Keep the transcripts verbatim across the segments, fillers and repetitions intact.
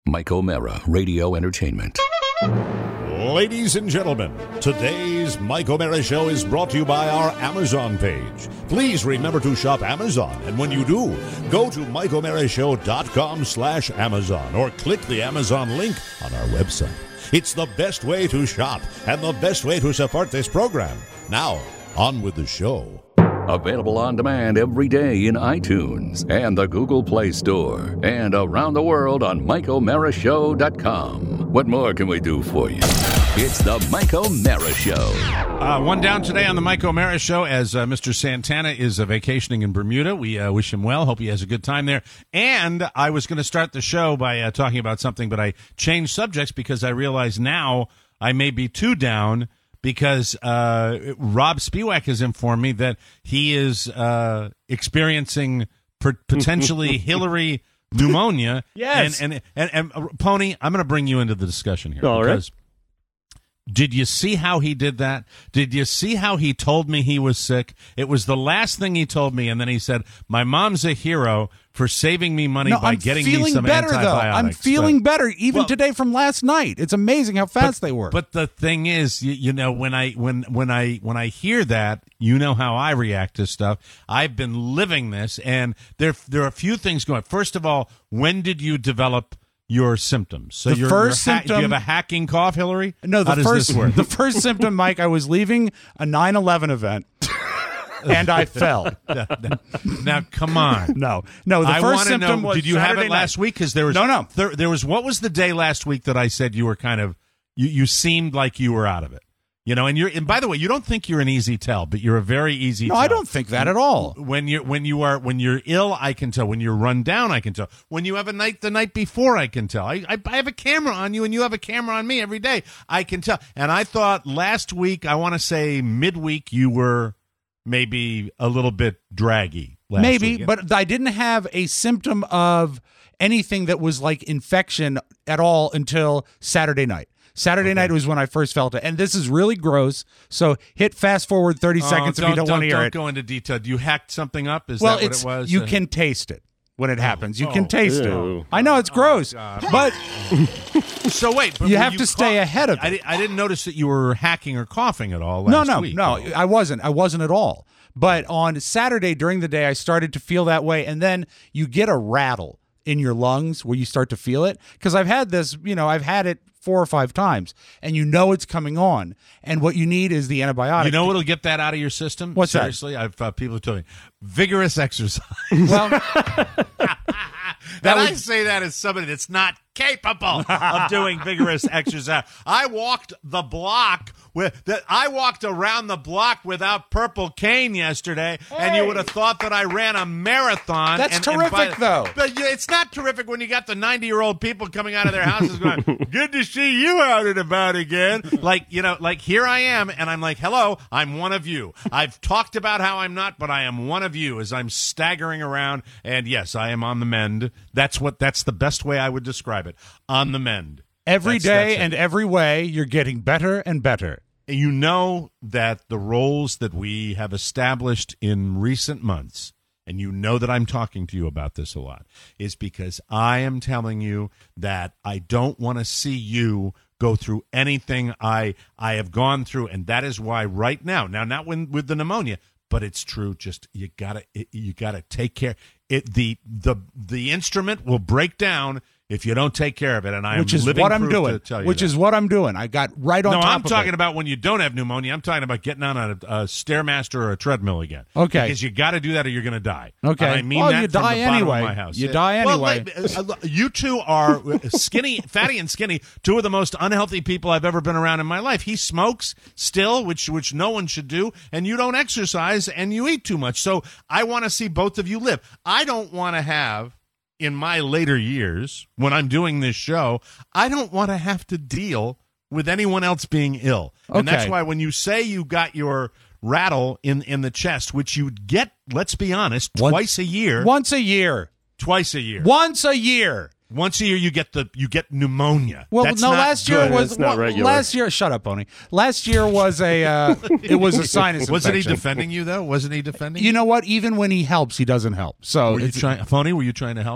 Mike O'Mara, Radio Entertainment. Ladies and gentlemen, today's Mike O'Mara Show is brought to you by our Amazon page. Please remember to shop Amazon, and when you do, go to mike o'mara show dot com slash Amazon or click the Amazon link on our website. It's the best way to shop and the best way to support this program. Now, on with the show. Available on demand every day in iTunes and the Google Play Store and around the world on mike o'mara show dot com. What more can we do for you? It's the Mike O'Mara Show. Uh, one down today on the Mike O'Mara Show as uh, Mister Santana is uh, vacationing in Bermuda. We uh, wish him well. Hope he has a good time there. And I was going to start the show by uh, talking about something, but I changed subjects because I realize now I may be too down because uh, Rob Spiewak has informed me that he is uh, experiencing per- potentially Hillary pneumonia. Yes. And, and, and, and uh, Pony, I'm going to bring you into the discussion here. All right. Because did you see how he did that? Did you see how he told me he was sick? It was the last thing he told me, and then he said, my mom's a hero for saving me money no, by I'm getting me feeling some better, antibiotics. though. I'm feeling but, better even well, today from last night. It's amazing how fast but, they work. But the thing is, you, you know, when I when when I when I hear that, you know how I react to stuff. I've been living this, and there there are a few things going. First of all, when did you develop your symptoms? So the you're, first you're ha- symptom, do you have a hacking cough, Hillary? No, the how does first this work? the first symptom, Mike, I was leaving a nine eleven event and I fell. now, now, come on. No, no. The I first wanna symptom know, was did you Saturday have it last night. week? Because there was no, no. There, there was what was the day last week that I said you were kind of you you seemed like you were out of it. You know, and you're and by the way, you don't think you're an easy tell, but you're a very easy No, tell. I don't think that at all. When you when you are when you're ill, I can tell. When you're run down, I can tell. When you have a night the night before, I can tell. I, I I have a camera on you, and you have a camera on me every day. I can tell. And I thought last week, I want to say midweek, you were maybe a little bit draggy. Last Maybe, week. but I didn't have a symptom of anything that was like infection at all until Saturday night. Saturday Okay. night was when I first felt it. And this is really gross. So hit fast forward thirty Oh, seconds if you don't, want to hear don't it. go into detail. You hacked something up? Is well, that what it's, it was? you Uh, can taste it when it happens. You oh, can taste ew. it. I know it's gross, God. but So wait, but You were have to stay cough- ahead of I, it. di- I didn't notice that you were hacking or coughing at all no, last no, week. no, I wasn't. I wasn't at all. But on Saturday during the day, I started to feel that way. And then you get a rattle in your lungs where you start to feel it. Because I've had this, you know, I've had it four or five times, and you know it's coming on. And what you need is the antibiotic. You know what'll get that out of your system? What's that? Seriously, I've uh, people have told me vigorous exercise. Well, That would- I say that as somebody that's not capable of doing vigorous exercise. I walked the block with that. I walked around the block without Purple Cane yesterday, and you would have thought that I ran a marathon. That's and, and by- terrific, though. But you- it's not terrific when you got the ninety-year-old people coming out of their houses going, "Good to see you out and about again." Like you know, like here I am, and I'm like, "Hello, I'm one of you." I've talked about how I'm not, but I am one of you as I'm staggering around. And yes, I am on the mend. That's what. That's the best way I would describe it. On the mend. every That's- day that's it. and every way, you're getting better and better. You know that the roles that we have established in recent months, and you know that I'm talking to you about this a lot, is because I am telling you that I don't want to see you go through anything I I have gone through, and that is why right now, now not when, with the pneumonia, but it's true. Just you gotta it, you gotta take care. It the the the instrument will break down if you don't take care of it, and I Which am is living what I'm proof doing. to tell you Which that. is what I'm doing. I got right on No, top I'm of talking it. about when you don't have pneumonia. I'm talking about getting on a, a Stairmaster or a treadmill again. Okay. Because you got to do that or you're going to die. Okay. And I mean Well, that you from die the bottom anyway. of my house. You die Well, anyway. like, uh, you two are skinny, fatty and skinny, two of the most unhealthy people I've ever been around in my life. He smokes still, which which no one should do, and you don't exercise and you eat too much. So I want to see both of you live. I don't want to have, in my later years, when I'm doing this show, I don't want to have to deal with anyone else being ill. And that's Okay. why when you say you got your rattle in, in the chest, which you get, let's be honest, One- twice a year. Once a year. Twice a year. Once a year. Once a year you get the you get pneumonia. Well, That's no. not Last year good. was It's not well, regular. last year. Shut up, Pony. Last year was a uh, it was a sinus Wasn't he infection. defending you though? Wasn't he defending You know what? Even when he helps, he doesn't help. So Were you it's, trying, Phony? Were you trying to help him?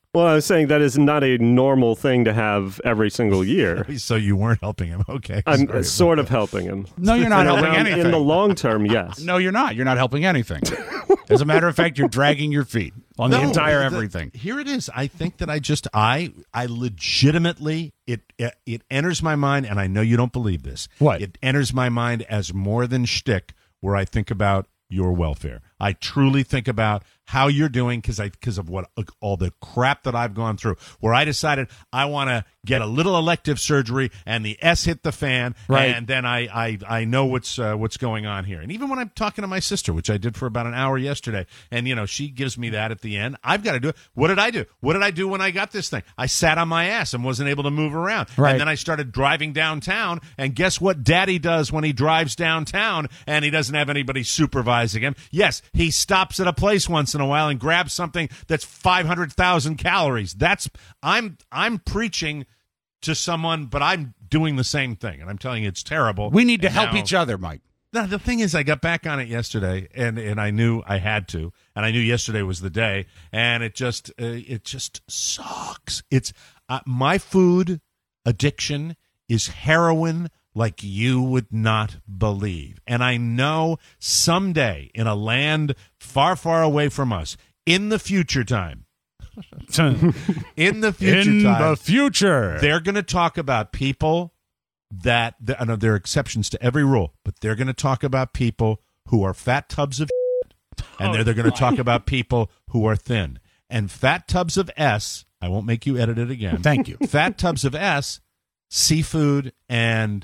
Well, I was saying that is not a normal thing to have every single year. So you weren't helping him. Okay. I'm Sorry sort about of helping him. No, you're not And helping around- anything. In the long term, yes. No, you're not. You're not helping anything. As a matter of fact, you're dragging your feet on the No, entire the- everything. Here it is. I think that I just I I legitimately it it, it enters my mind, and I know you don't believe this. What? It enters my mind as more than shtick, where I think about your welfare. I truly think about how you're doing because I because of what all the crap that I've gone through. Where I decided I want to get a little elective surgery, and the S hit the fan, Right. and then I I, I know what's uh, what's going on here. And even when I'm talking to my sister, which I did for about an hour yesterday, and you know she gives me that at the end, I've got to do it. What did I do? What did I do when I got this thing? I sat on my ass and wasn't able to move around. Right. And then I started driving downtown, and guess what Daddy does when he drives downtown and he doesn't have anybody supervising him? Yes, he stops at a place once in a while and grabs something that's five hundred thousand calories. That's I'm I'm preaching to someone, but I'm doing the same thing, and I'm telling you it's terrible. We need to And help now- each other, Mike. No, the thing is, I got back on it yesterday, and, and I knew I had to, and I knew yesterday was the day, and it just uh, it just sucks. It's uh, my food addiction is heroin like you would not believe, and I know someday in a land far, far away from us, in the future time, in the future In time, the future. they're going to talk about people that, I know there are exceptions to every rule, but they're going to talk about people who are fat tubs of shit, and they're, they're going to talk about people who are thin. And fat tubs of S, I won't make you edit it again. Thank you. Fat tubs of S, seafood, and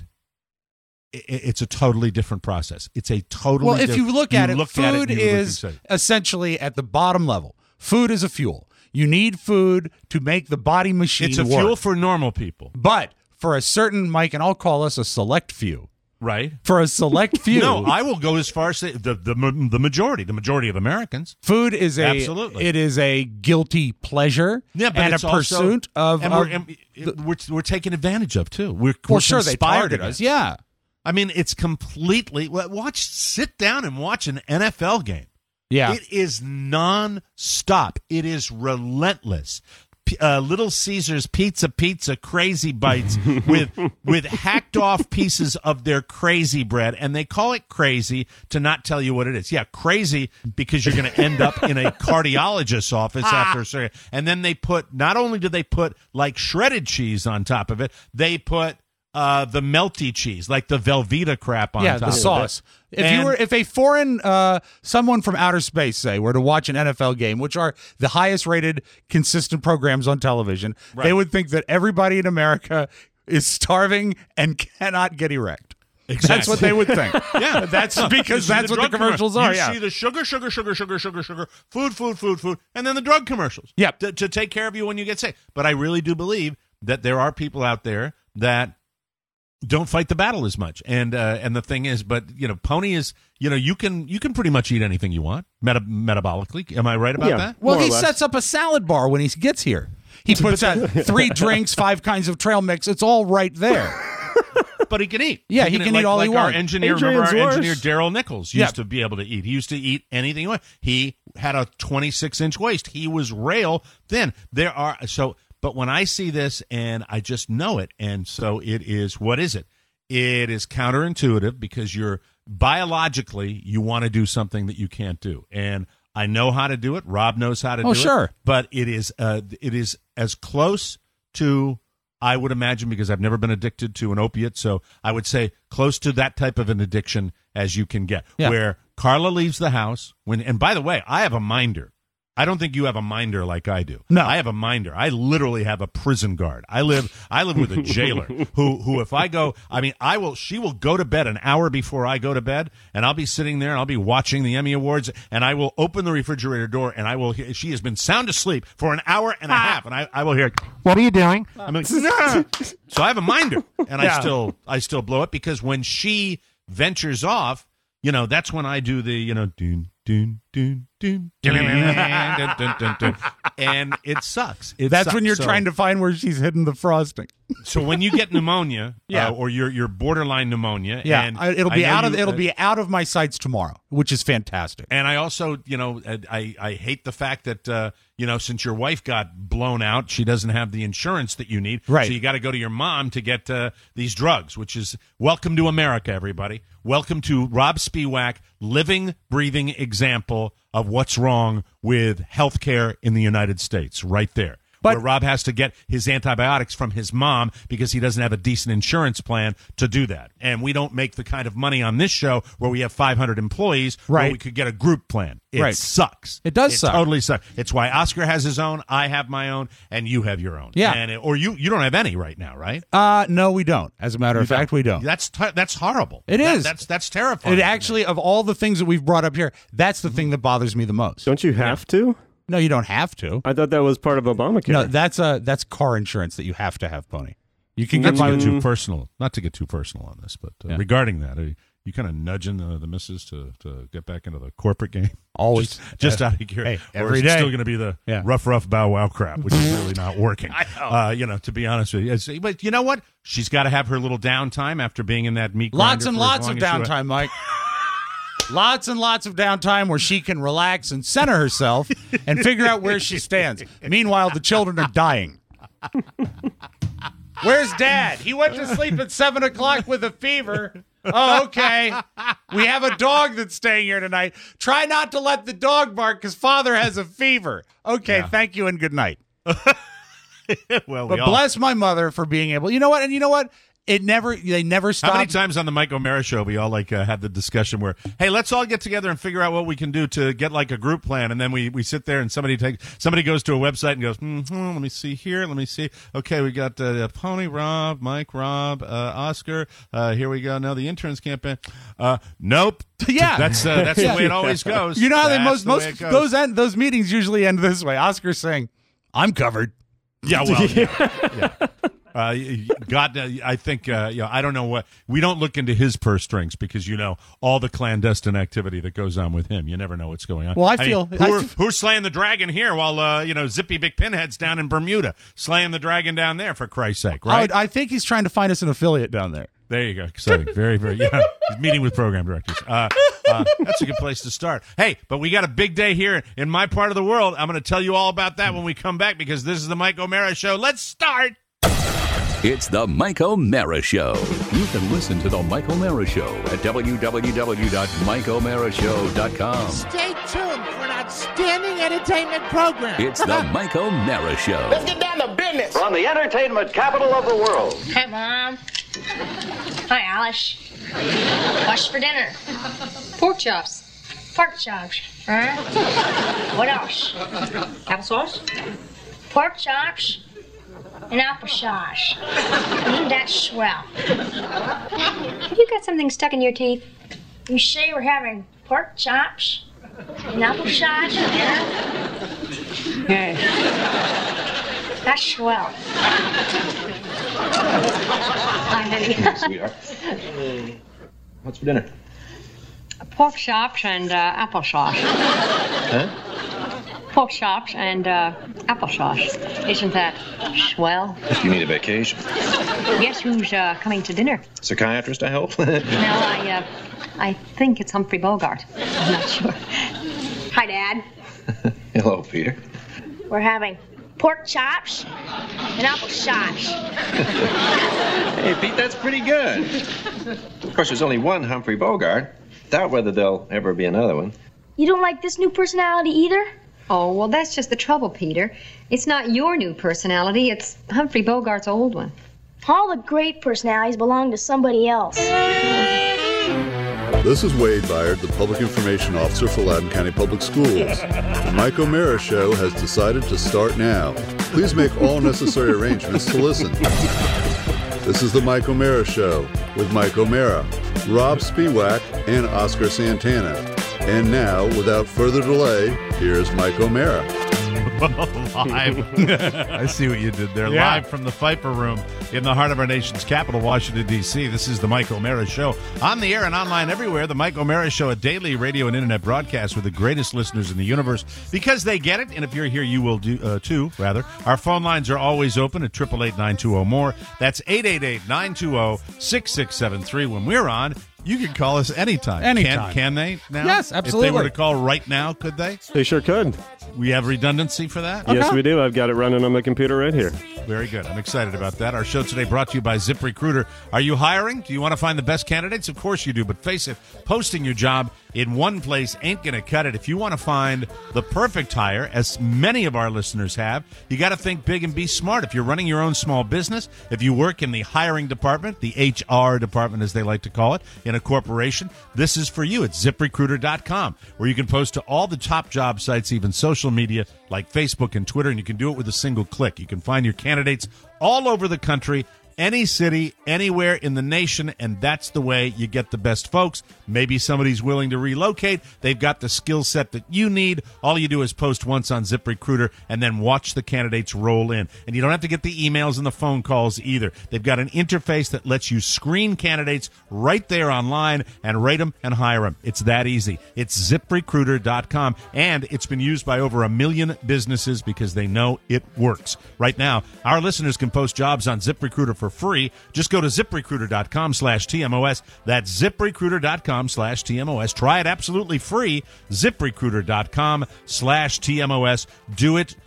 i- i- it's a totally different process. It's a totally Well, if diff- you look at it, looked at food and you looked and is said- essentially at the bottom level. Food is a fuel. You need food to make the body machine it's a work. fuel for normal people, But for a certain, Mike, and I'll call us a select few. right? For a select few, No, I will go as far as say the, the the majority, the majority of Americans. food is a Absolutely. it is a guilty pleasure Yeah, but and it's a also- pursuit of. and of we're, and it- we're we're taken advantage of too. We're, well, we're sure, they conspired target us. against. Yeah, I mean, it's completely. wa- Watch, sit down and watch an N F L game. yeah. It is non-stop. It is relentless. P- Uh, Little Caesars Pizza Pizza Crazy Bites with with hacked off pieces of their crazy bread, and they call it crazy to not tell you what it is. Yeah, crazy because you're going to end up in a cardiologist's office after a surgery. And then they put, not only do they put like shredded cheese on top of it, they put uh, the melty cheese, like the Velveeta crap on yeah, top the of it. sauce. If And- you were, if a foreign, uh, someone from outer space, say, were to watch an N F L game, which are the highest rated consistent programs on television, Right. they would think that everybody in America is starving and cannot get erect. That's Exactly. what they would think. Yeah, that's You because see that's what the drug commercials commer- are. You Yeah, see the sugar, sugar, sugar, sugar, sugar, sugar, food, food, food, food, and then the drug commercials. Yep. to, to take care of you when you get sick. But I really do believe that there are people out there that don't fight the battle as much. And uh, and the thing is, but you know, Pony is, you know, you can you can pretty much eat anything you want meta- metabolically. Am I right about Yeah. that? well, More or he less. sets up a salad bar when he gets here. He puts out three drinks, five kinds of trail mix. It's all right there. But he can eat. Yeah, he can like, eat all he like our wants. engineer, Adrian's remember our worse. engineer Daryl Nichols used Yeah. to be able to eat. He used to eat anything he wanted. He had a twenty-six inch waist. He was rail thin. There are so, but when I see this and I just know it, and so it is. What is it? It is counterintuitive because you're biologically you want to do something that you can't do, and I know how to do it. Rob knows how to Oh, do sure. it. But it is uh, it is as close to, I would imagine, because I've never been addicted to an opiate, so I would say close to that type of an addiction as you can get. Yeah. Where Carla leaves the house when, and by the way, I have a minder. I don't think you have a minder like I do. No. I have a minder. I literally have a prison guard. I live I live with a jailer who who if I go, I mean, I will she will go to bed an hour before I go to bed, and I'll be sitting there and I'll be watching the Emmy Awards, and I will open the refrigerator door and I will hear, she has been sound asleep for an hour and a half, and I, I will hear, "What are you doing?" I'm like, "Nah." So I have a minder, and Yeah. I still I still blow it because when she ventures off, you know, that's when I do the, you know, doon, doon, dun, dun, dun, dun, dun, dun, dun. And it sucks. It That's sucks. when you're So- trying to find where she's hidden the frosting. So when you get pneumonia, Yeah. uh, or you're you're borderline pneumonia, Yeah, and I- it'll be I know out of you- it'll uh, be out of my sights tomorrow, which is fantastic. And I also, you know, I I hate the fact that uh, you know, since your wife got blown out, she doesn't have the insurance that you need. Right. So you got to go to your mom to get uh, these drugs, which is welcome to America, everybody. Welcome to Rob Spiewak, living, breathing example of what's wrong with healthcare in the United States, right there. But- where Rob has to get his antibiotics from his mom because he doesn't have a decent insurance plan to do that. And we don't make the kind of money on this show where we have five hundred employees where Right. we could get a group plan. It Right. sucks. It does it suck. totally sucks. It's why Oscar has his own, I have my own, and you have your own. Yeah. And it, or you you don't have any right now, right? Uh, no, we don't. As a matter of fact, we don't. That's t- that's horrible. It That- is. That's that's terrifying. It to me. actually, of all the things that we've brought up here, that's the thing that bothers me the most. Don't you have to? No, you don't have to. I thought that was part of Obamacare. No, that's a that's car insurance that you have to have, Pony. You can Not get to by get with too personal. Not to get too personal on this, but uh, Yeah. regarding that, are you kind of nudging the, the missus to, to get back into the corporate game? always Just, just uh, out of curiosity. hey, Or every is it day. still going to be the Yeah. rough, rough bow wow crap, which is really not working. I know. Uh, you know, to be honest with you. It's- But you know what? She's got to have her little downtime after being in that meat lots grinder and for as lots long of as she- downtime, Mike. Lots and lots of downtime where she can relax and center herself and figure out where she stands. Meanwhile, the children are dying. Where's Dad? He went to sleep at seven o'clock with a fever. Oh, okay. We have a dog that's staying here tonight. Try not to let the dog bark because Father has a fever. Okay, Yeah. thank you and good night. well, we But all, bless my mother for being able. You know what? And you know what? It never. They never How many stopped. times on the Mike O'Mara show we all like uh, had the discussion where, hey, let's all get together and figure out what we can do to get like a group plan, and then we, we sit there and somebody takes somebody goes to a website and goes, mm-hmm, let me see here, let me see. Okay, we got uh, Pony Rob, Mike Rob, uh, Oscar. Uh, here we go. Now the interns campaign. Uh, nope. Yeah. that's uh, that's the way it always goes. You know how they That's most the way most it goes. those end, those meetings usually end this way. Oscar's saying, "I'm covered." Yeah, well, yeah. yeah. Uh, God, uh, I think, uh, you know, I don't know what, we don't look into his purse strings because, you know, all the clandestine activity that goes on with him. You never know what's going on. Well, I mean, feel- who I are- f- who's slaying the dragon here while, uh, you know, Zippy Big Pinhead's down in Bermuda, slaying the dragon down there, for Christ's sake, right? I, I think he's trying to find us an affiliate down there. There you go. Exciting. Very, very, yeah. He's meeting with program directors. Uh, uh, that's a good place to start. Hey, but we got a big day here in my part of the world. I'm going to tell you all about that when we come back because this is the Mike O'Mara Show. Let's start. It's the Mike O'Mara Show. You can listen to the Mike O'Mara Show at w w w dot mike o'mara show dot com. Stay tuned for an outstanding entertainment program. It's the Mike O'Mara Show. Let's get down to business. From the entertainment capital of the world. Hi, Mom. Hi, Alice. What's for dinner? Pork chops. Pork chops. Huh? What else? Applesauce? Pork chops and applesauce. Isn't that swell? Have you got something stuck in your teeth? You say we're having pork chops and applesauce for dinner? Yes. That's swell. Hi, honey. Sweetheart. What's for dinner? Pork chops and uh, applesauce. Huh? Pork chops and uh, applesauce. Isn't that swell? You need a vacation. Guess who's uh, coming to dinner? Psychiatrist, I hope. No, I, uh, I think it's Humphrey Bogart. I'm not sure. Hi, Dad. Hello, Peter. We're having pork chops and applesauce. Hey, Pete, that's pretty good. Of course, there's only one Humphrey Bogart. Doubt whether there'll ever be another one. You don't like this new personality either? Oh, well, that's just the trouble, Peter. It's not your new personality, it's Humphrey Bogart's old one. All the great personalities belong to somebody else. This is Wade Byard, the Public Information Officer for Loudoun County Public Schools. The Mike O'Mara Show has decided to start now. Please make all necessary arrangements to listen. This is the Mike O'Mara Show with Mike O'Mara, Rob Spiewak, and Oscar Santana. And now, without further delay, here's Mike O'Mara. Live. I see what you did there. Yeah. Live from the Pfeiffer Room in the heart of our nation's capital, Washington, D C. This is the Mike O'Mara Show. On the air and online everywhere, the Mike O'Mara Show, a daily radio and internet broadcast with the greatest listeners in the universe because they get it. And if you're here, you will do uh, too, rather. Our phone lines are always open at eight eight eight, nine two zero, M O R E. That's eight eight eight, nine two zero, six six seven three. When we're on, you can call us anytime. Anytime. Can, can they now? Yes, absolutely. If they were to call right now, could they? They sure could. We have redundancy for that? Yes, we do. I've got it running on my computer right here. Very good. I'm excited about that. Our show today brought to you by ZipRecruiter. Are you hiring? Do you want to find the best candidates? Of course you do. But face it, posting your job in one place ain't going to cut it. If you want to find the perfect hire, as many of our listeners have, you got to think big and be smart. If you're running your own small business, if you work in the hiring department, the H R department as they like to call it, in a corporation, this is for you. It's zip recruiter dot com, where you can post to all the top job sites, even social media like Facebook and Twitter, and you can do it with a single click. You can find your candidates all over the country, any city, anywhere in the nation, and that's the way you get the best folks. Maybe somebody's willing to relocate. They've got the skill set that you need. All you do is post once on ZipRecruiter and then watch the candidates roll in. And you don't have to get the emails and the phone calls either. They've got an interface that lets you screen candidates right there online and rate them and hire them. It's that easy. It's zip recruiter dot com, and it's been used by over a million businesses because they know it works. Right now, our listeners can post jobs on ZipRecruiter for free. Just go to zip recruiter dot com slash T M O S. That's zip recruiter dot com slash T M O S. Try it absolutely free. zip recruiter dot com slash T M O S. Do it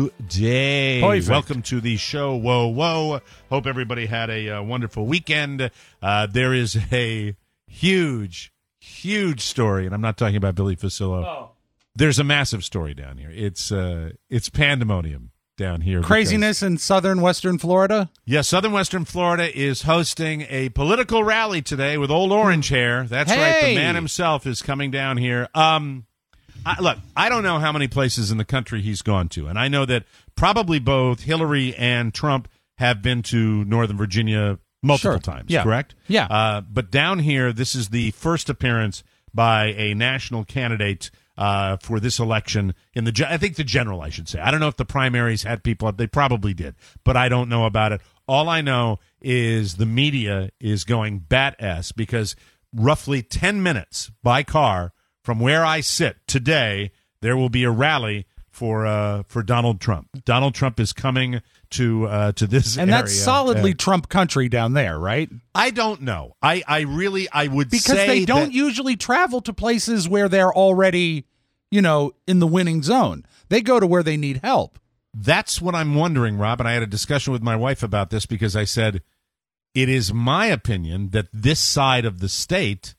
today. Perfect. Welcome to the show. Whoa, whoa. Hope everybody had a uh, wonderful weekend. Uh, there is a huge, huge story, and I'm not talking about Billy Facillo. Oh. There's a massive story down here. It's uh, it's pandemonium down here. Craziness in southern western Florida? Yeah, southern western Florida is hosting a political rally today with old orange hair. That's hey! right. The man himself is coming down here. Um, I, look, I don't know how many places in the country he's gone to, and I know that probably both Hillary and Trump have been to Northern Virginia multiple sure. times, yeah. correct? Yeah. Uh, but down here, this is the first appearance by a national candidate Uh, for this election in the, I think the general, I should say. I don't know if the primaries had people, they probably did, but I don't know about it. All I know is the media is going bat-ass because roughly ten minutes by car from where I sit today, there will be a rally for uh, for Donald Trump. Donald Trump is coming to uh, to this and area. that's solidly uh, Trump country down there, right? I don't know. I, I really, I would because say they don't that, usually travel to places where they're already, you know, in the winning zone. They go to where they need help. That's what I'm wondering, Rob, and I had a discussion with my wife about this because I said, it is my opinion that this side of the state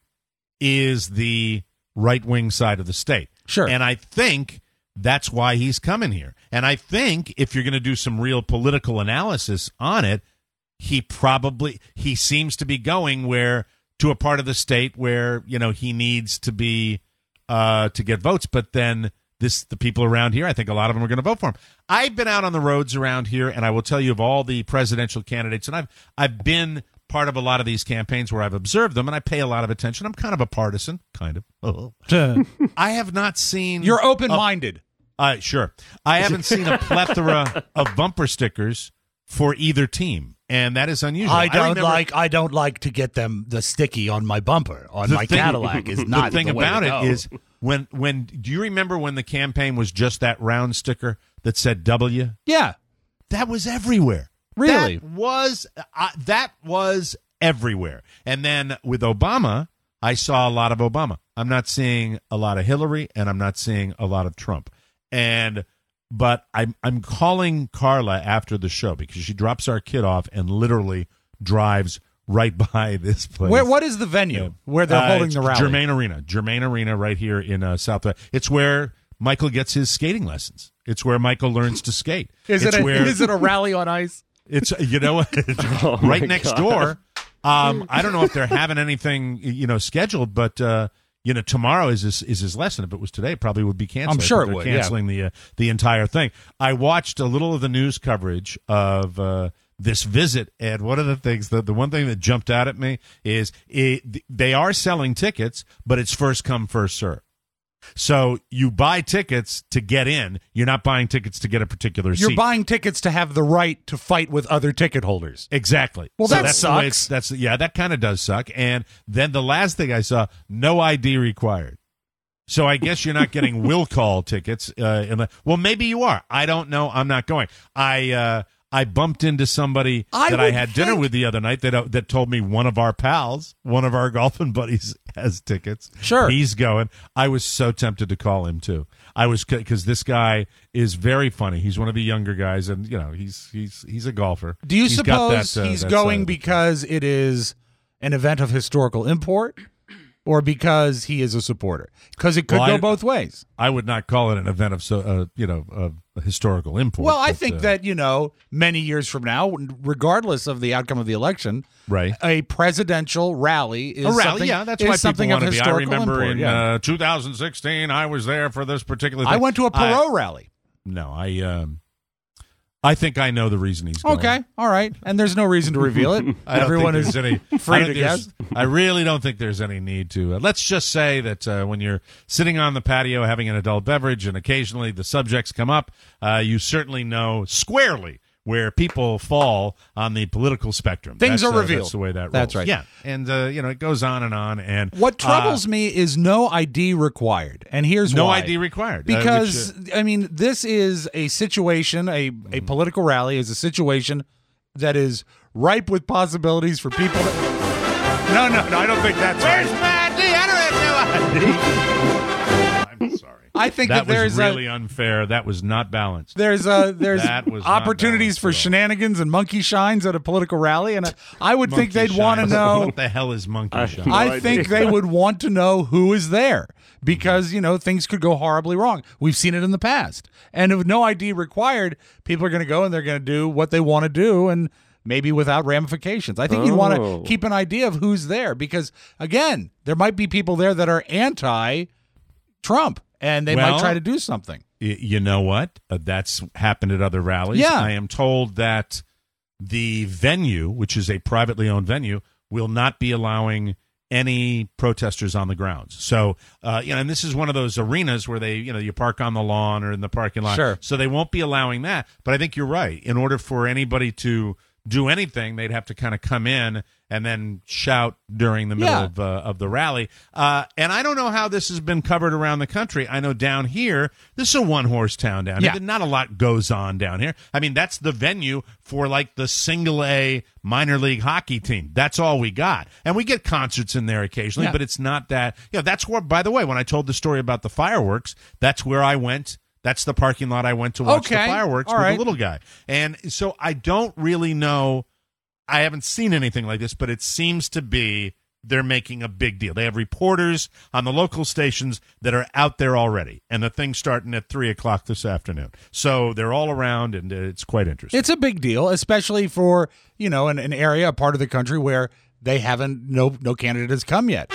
is the right-wing side of the state. Sure. And I think that's why he's coming here. And I think if you're going to do some real political analysis on it, he probably, he seems to be going where, to a part of the state where, you know, he needs to be, uh, to get votes. But then this, the people around here, I think a lot of them are going to vote for him. I've been out on the roads around here, and I will tell you of all the presidential candidates, and I've, I've been part of a lot of these campaigns where I've observed them, and I pay a lot of attention. I'm kind of a partisan, kind of. Oh. I have not seen... You're open-minded. Uh, sure. I haven't seen a plethora of bumper stickers for either team, and that is unusual. I don't I remember, like. I don't like to get them the sticky on my bumper on my thing, Cadillac. Is not the thing the way about to it go. is when when do you remember when the campaign was just that round sticker that said W? Yeah, that was everywhere. Really, that was uh, that was everywhere. And then with Obama, I saw a lot of Obama. I'm not seeing a lot of Hillary, and I'm not seeing a lot of Trump. And but I'm I'm calling Carla after the show because she drops our kid off and literally drives right by this place. Where what is the venue yeah. where they're uh, holding the rally? Germain Arena. Germain Arena right here in uh, Southwest. It's where Michael gets his skating lessons. It's where Michael learns to skate. Is it's it a, where, is it a rally on ice? It's you know oh right next God. door. Um, I don't know if they're having anything you know scheduled, but uh, you know tomorrow is his is his lesson. If it was today, it probably would be canceled. I'm sure it they're would. Canceling yeah. the uh, the entire thing. I watched a little of the news coverage of uh, this visit, and one of the things that the one thing that jumped out at me is it, they are selling tickets, but it's first come first serve. So you buy tickets to get in. You're not buying tickets to get a particular You're seat. buying tickets to have the right to fight with other ticket holders. Exactly. Well, So that that's the way sucks. it's- That's yeah, that kind of does suck. And then the last thing I saw, no I D required. So I guess you're not getting will call tickets. Uh, in the, well, maybe you are. I don't know. I'm not going. I uh, I bumped into somebody I that I would had dinner think- with the other night that uh, that told me one of our pals, one of our golfing buddies, has tickets. Sure. He's going. I was so tempted to call him too. I was because this guy is very funny. He's one of the younger guys, and you know he's he's he's a golfer. Do you He's got suppose that, uh, he's that side going of it. because it is an event of historical import, or because he is a supporter? Because it could Well, go I- both ways. I would not call it an event of so uh, you know of historical import. Well, I but, think uh, that, you know, many years from now, regardless of the outcome of the election, right. a presidential rally is a rally, something, yeah, that's is why something people of want to be. I historical remember import. in yeah. uh, two thousand sixteen, I was there for this particular thing. I went to a I- Perot rally. No, I um, I think I know the reason he's going. Okay, all right, and there's no reason to reveal it. I don't Everyone think is there's any, I free don't- to there's- guess. I really don't think there's any need to. Uh, let's just say that uh, when you're sitting on the patio having an adult beverage and occasionally the subjects come up, uh, you certainly know squarely where people fall on the political spectrum. Things That's, are uh, revealed. that's the way that rolls. That's right. Yeah, and uh, you know it goes on and on. And What troubles uh, me is no I D required, and here's no why. I D required uh, Because which, uh, I mean, this is a situation. A a political rally is a situation that is ripe with possibilities for people. That, no, no, no. I don't think that's Where's right. my I D? I don't have no I D. I'm sorry. I think that that, there's was really a, unfair. That was not balanced. there's a, there's That was not opportunities balanced for at all. shenanigans and monkey shines at a political rally, and I, I would think Monkey they'd want to shines. know. What the hell is monkey I- shine? No I idea. think they would want to know who is there because, you know, things could go horribly wrong. We've seen it in the past. And with no I D required, people are going to go and they're going to do what they want to do, and maybe without ramifications. I think you'd want Oh. to keep an idea of who's there because, again, there might be people there that are anti-Trump, and they Well, might try to do something. Y- You know what? Uh, that's happened at other rallies. Yeah. I am told that the venue, which is a privately owned venue, will not be allowing any protesters on the grounds. So, uh, you know, and this is one of those arenas where they, you know, you park on the lawn or in the parking lot. Sure. So they won't be allowing that. But I think you're right. In order for anybody to do anything, they'd have to kind of come in and then shout during the middle Yeah. of, uh, of the rally. Uh, and I don't know how this has been covered around the country. I know down here, this is a one-horse town down here. Yeah. Not a lot goes on down here. I mean, that's the venue for, like, the single-A minor league hockey team. That's all we got. And we get concerts in there occasionally, Yeah. but it's not that. You know, that's where, by the way, when I told the story about the fireworks, that's where I went. That's the parking lot I went to watch Okay. the fireworks All with right. the little guy. And so I don't really know. I haven't seen anything like this, but it seems to be they're making a big deal. They have reporters on the local stations that are out there already, and the thing's starting at three o'clock this afternoon. So they're all around, and it's quite interesting. It's a big deal, especially for, you know, an, an area, a part of the country where they haven't, no, no candidate has come yet.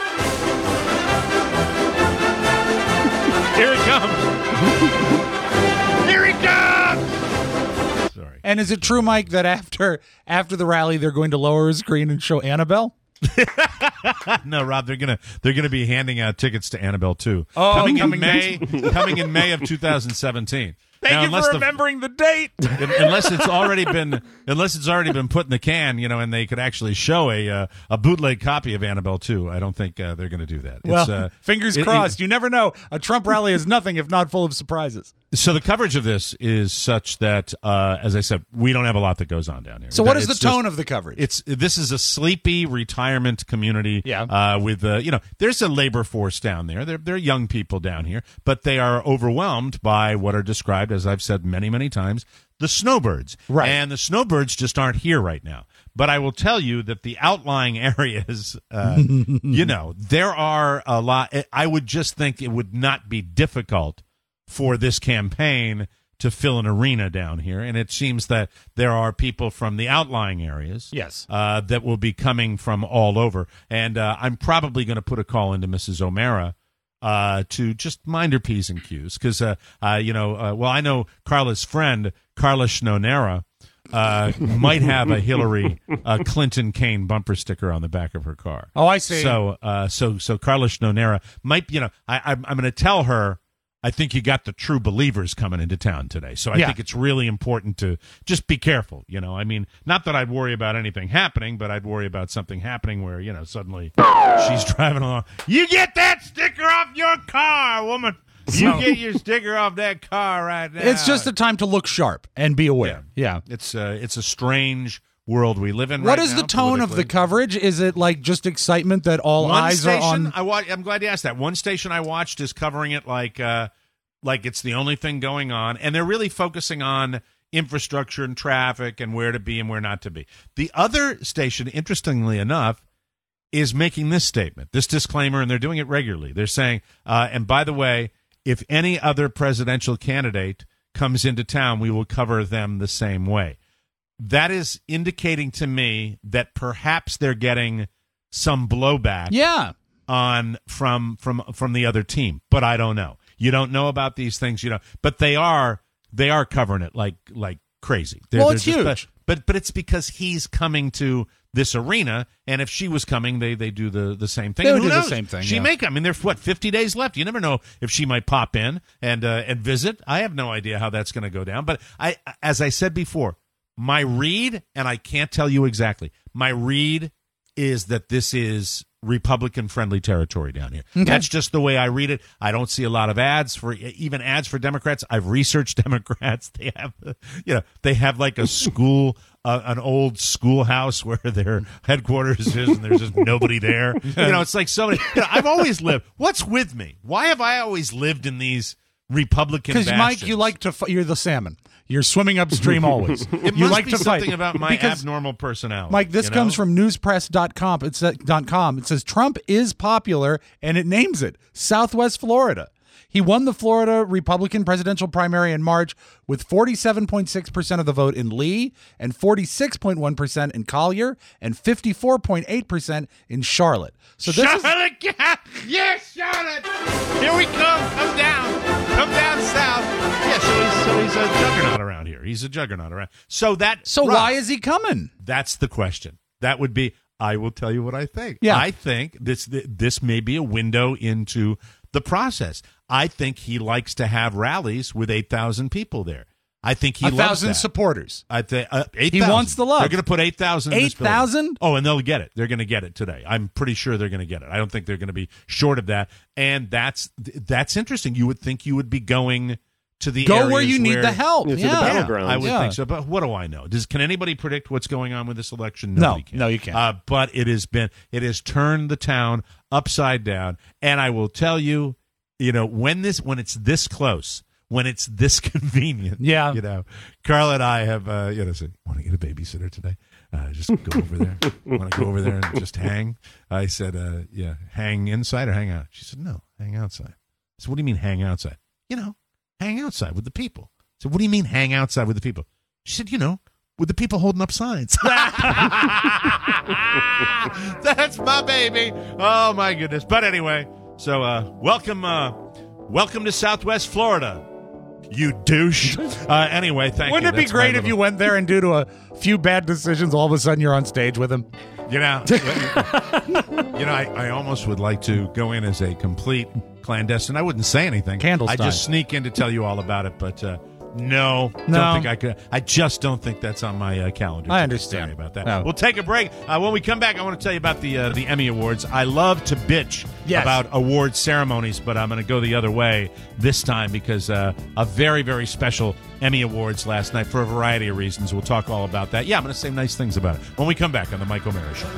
Here it comes. Here it comes. Sorry. And is it true, Mike, that after after the rally they're going to lower a screen and show Annabelle? No, Rob, they're gonna they're gonna be handing out tickets to Annabelle too. Oh, coming, coming in May, coming in May of two thousand seventeen. Thank Now, you unless for the- remembering the, date. unless it's already been unless it's already been put in the can, you know, and they could actually show a uh, a bootleg copy of Annabelle two. I don't think uh, they're going to do that. Well, It's, uh, fingers it- crossed. it- you never know. A Trump rally is nothing if not full of surprises. so the coverage of this is such that, uh, as I said, we don't have a lot that goes on down here. So what is It's the tone just- of the coverage? It's this is a sleepy retirement community. Yeah. Uh, with uh, you know, there's a labor force down there. They're they're young people down here, but they are overwhelmed by what are described, as I've said many many times, the snowbirds. Right. And the snowbirds just aren't here right now. But I will tell you that the outlying areas, uh, you know, there are a lot. I would just think it would not be difficult for this campaign to fill an arena down here, and it seems that there are people from the outlying areas, Yes. uh, that will be coming from all over. And uh, I'm probably going to put a call into Missus O'Mara uh, to just mind her P's and Q's, because uh, uh, you know, uh, well, I know Carla's friend Carla Schnonera, uh, might have a Hillary uh, Clinton Kane bumper sticker on the back of her car. Oh, I see. So, uh, so, so Carla Schnoonera might, you know, I, I'm, I'm going to tell her. I think you got the true believers coming into town today. So I Yeah. think it's really important to just be careful. You know, I mean, not that I'd worry about anything happening, but I'd worry about something happening where, you know, suddenly she's driving along. You get that sticker off your car, woman. You So- get your sticker off that car right now. It's just a time to look sharp and be aware. Yeah. It's uh, it's a strange world we live in What right is now, the tone of the politically. coverage? Is it like just excitement that all One eyes station, are on? I wa- I'm glad you asked that. One station I watched is covering it like uh, like it's the only thing going on, and they're really focusing on infrastructure and traffic and where to be and where not to be. The other station, interestingly enough, is making this statement, this disclaimer, and they're doing it regularly. They're saying, uh, and by the way, if any other presidential candidate comes into town, we will cover them the same way. That is indicating to me that perhaps they're getting some blowback Yeah. on from from from the other team, but I don't know. You don't know about these things, you know, but they are they are covering it like like crazy. They're, Well, they're it's just- huge. But but it's because he's coming to this arena, and if she was coming, they they do the, the same thing. They And would who do the knows? same thing, She yeah. may come. I mean, there's what fifty days left. You never know if she might pop in and uh, and visit. I have no idea how that's going to go down. But I, as I said before, my read, and I can't tell you exactly. My read is that this is Republican friendly territory down here. Okay. That's just the way I read it. I don't see a lot of ads for even ads for Democrats. I've researched Democrats. They have, you know, they have like a school, uh, an old schoolhouse where their headquarters is, and there's just nobody there. You know, it's like so many. You know, I've always lived. What's with me? Why have I always lived in these Republican? Because Mike, bastions? you like to f- you're the salmon. You're swimming upstream always. It you must like be to something fight. about my Because, abnormal personality. Mike, this you know? comes from newspress dot com. It's uh, .com. It says Trump is popular, and it names it Southwest Florida. He won the Florida Republican presidential primary in March with forty-seven point six percent of the vote in Lee and forty-six point one percent in Collier and fifty-four point eight percent in Charlotte. So this is Charlotte, yes, Charlotte. Here we come. Come down. Come down south. Yeah, so he's, so he's a juggernaut around here. He's a juggernaut around. So that. So Rob, why is he coming? That's the question. That would be. I will tell you what I think. Yeah. I think this this may be a window into the process. I think he likes to have rallies with eight thousand people there. I think he A loves thousand that. supporters. I think uh, eight. He wants the love. They're going to put eight thousand. eight thousand? Oh, and they'll get it. They're going to get it today. I'm pretty sure they're going to get it. I don't think they're going to be short of that. And that's that's interesting. You would think you would be going to the Go areas where you need the help. Into the Yeah. battlegrounds. I would Yeah. think so. But what do I know? Does can anybody predict what's going on with this election? No, Nobody can. no, you can't. Uh, but it has been it has turned the town upside down. And I will tell you, you know, when this when it's this close. When it's this convenient, Yeah. you know, Carla and I have, uh, you know, said, want to get a babysitter today? Uh, just go over there. Want to go over there and just hang? I said, uh, yeah, hang inside or hang out? She said, no, hang outside. I said, what do you mean hang outside? You know, hang outside with the people. I said, what do you mean hang outside with the people? She said, you know, with the people holding up signs. That's my baby. Oh, my goodness. But anyway, so uh, welcome, uh, welcome to Southwest Florida. You douche. Uh, anyway, thank Wouldn't you. it be That's my great if little- you went there and due to a few bad decisions, all of a sudden you're on stage with him? You know, you know, I, I almost would like to go in as a complete clandestine. I wouldn't say anything. I Candlestein. just sneak in to tell you all about it, but uh, no, No. don't think I could. I just don't think that's on my uh, calendar. I today. understand. Sorry about that. No. We'll take a break. Uh, when we come back, I want to tell you about the uh, the Emmy Awards. I love to bitch Yes. about award ceremonies, but I'm going to go the other way this time because uh, a very, very special Emmy Awards last night for a variety of reasons. We'll talk all about that. Yeah, I'm going to say nice things about it when we come back on the Mike O'Mara Show.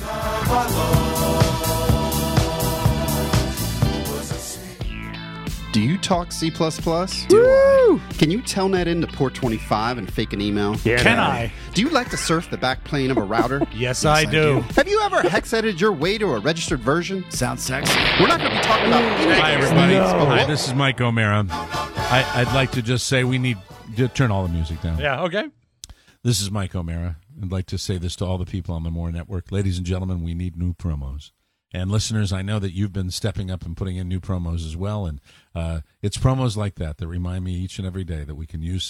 Do you talk C plus plus? Do I? Can you telnet into port twenty-five and fake an email? Yeah, Can no. I? Do you like to surf the back plane of a router? Yes, I do. Have you ever hex-edited your way to a registered version? Sounds sexy. We're not going to be talking about... Hi, everybody. Oh, Hi, what? this is Mike O'Mara. I, I'd like to just say we need to turn all the music down. Yeah, okay. This is Mike O'Mara. I'd like to say this to all the people on the More Network. Ladies and gentlemen, we need new promos. And listeners, I know that you've been stepping up and putting in new promos as well. And uh, it's promos like that that remind me each and every day that we can use some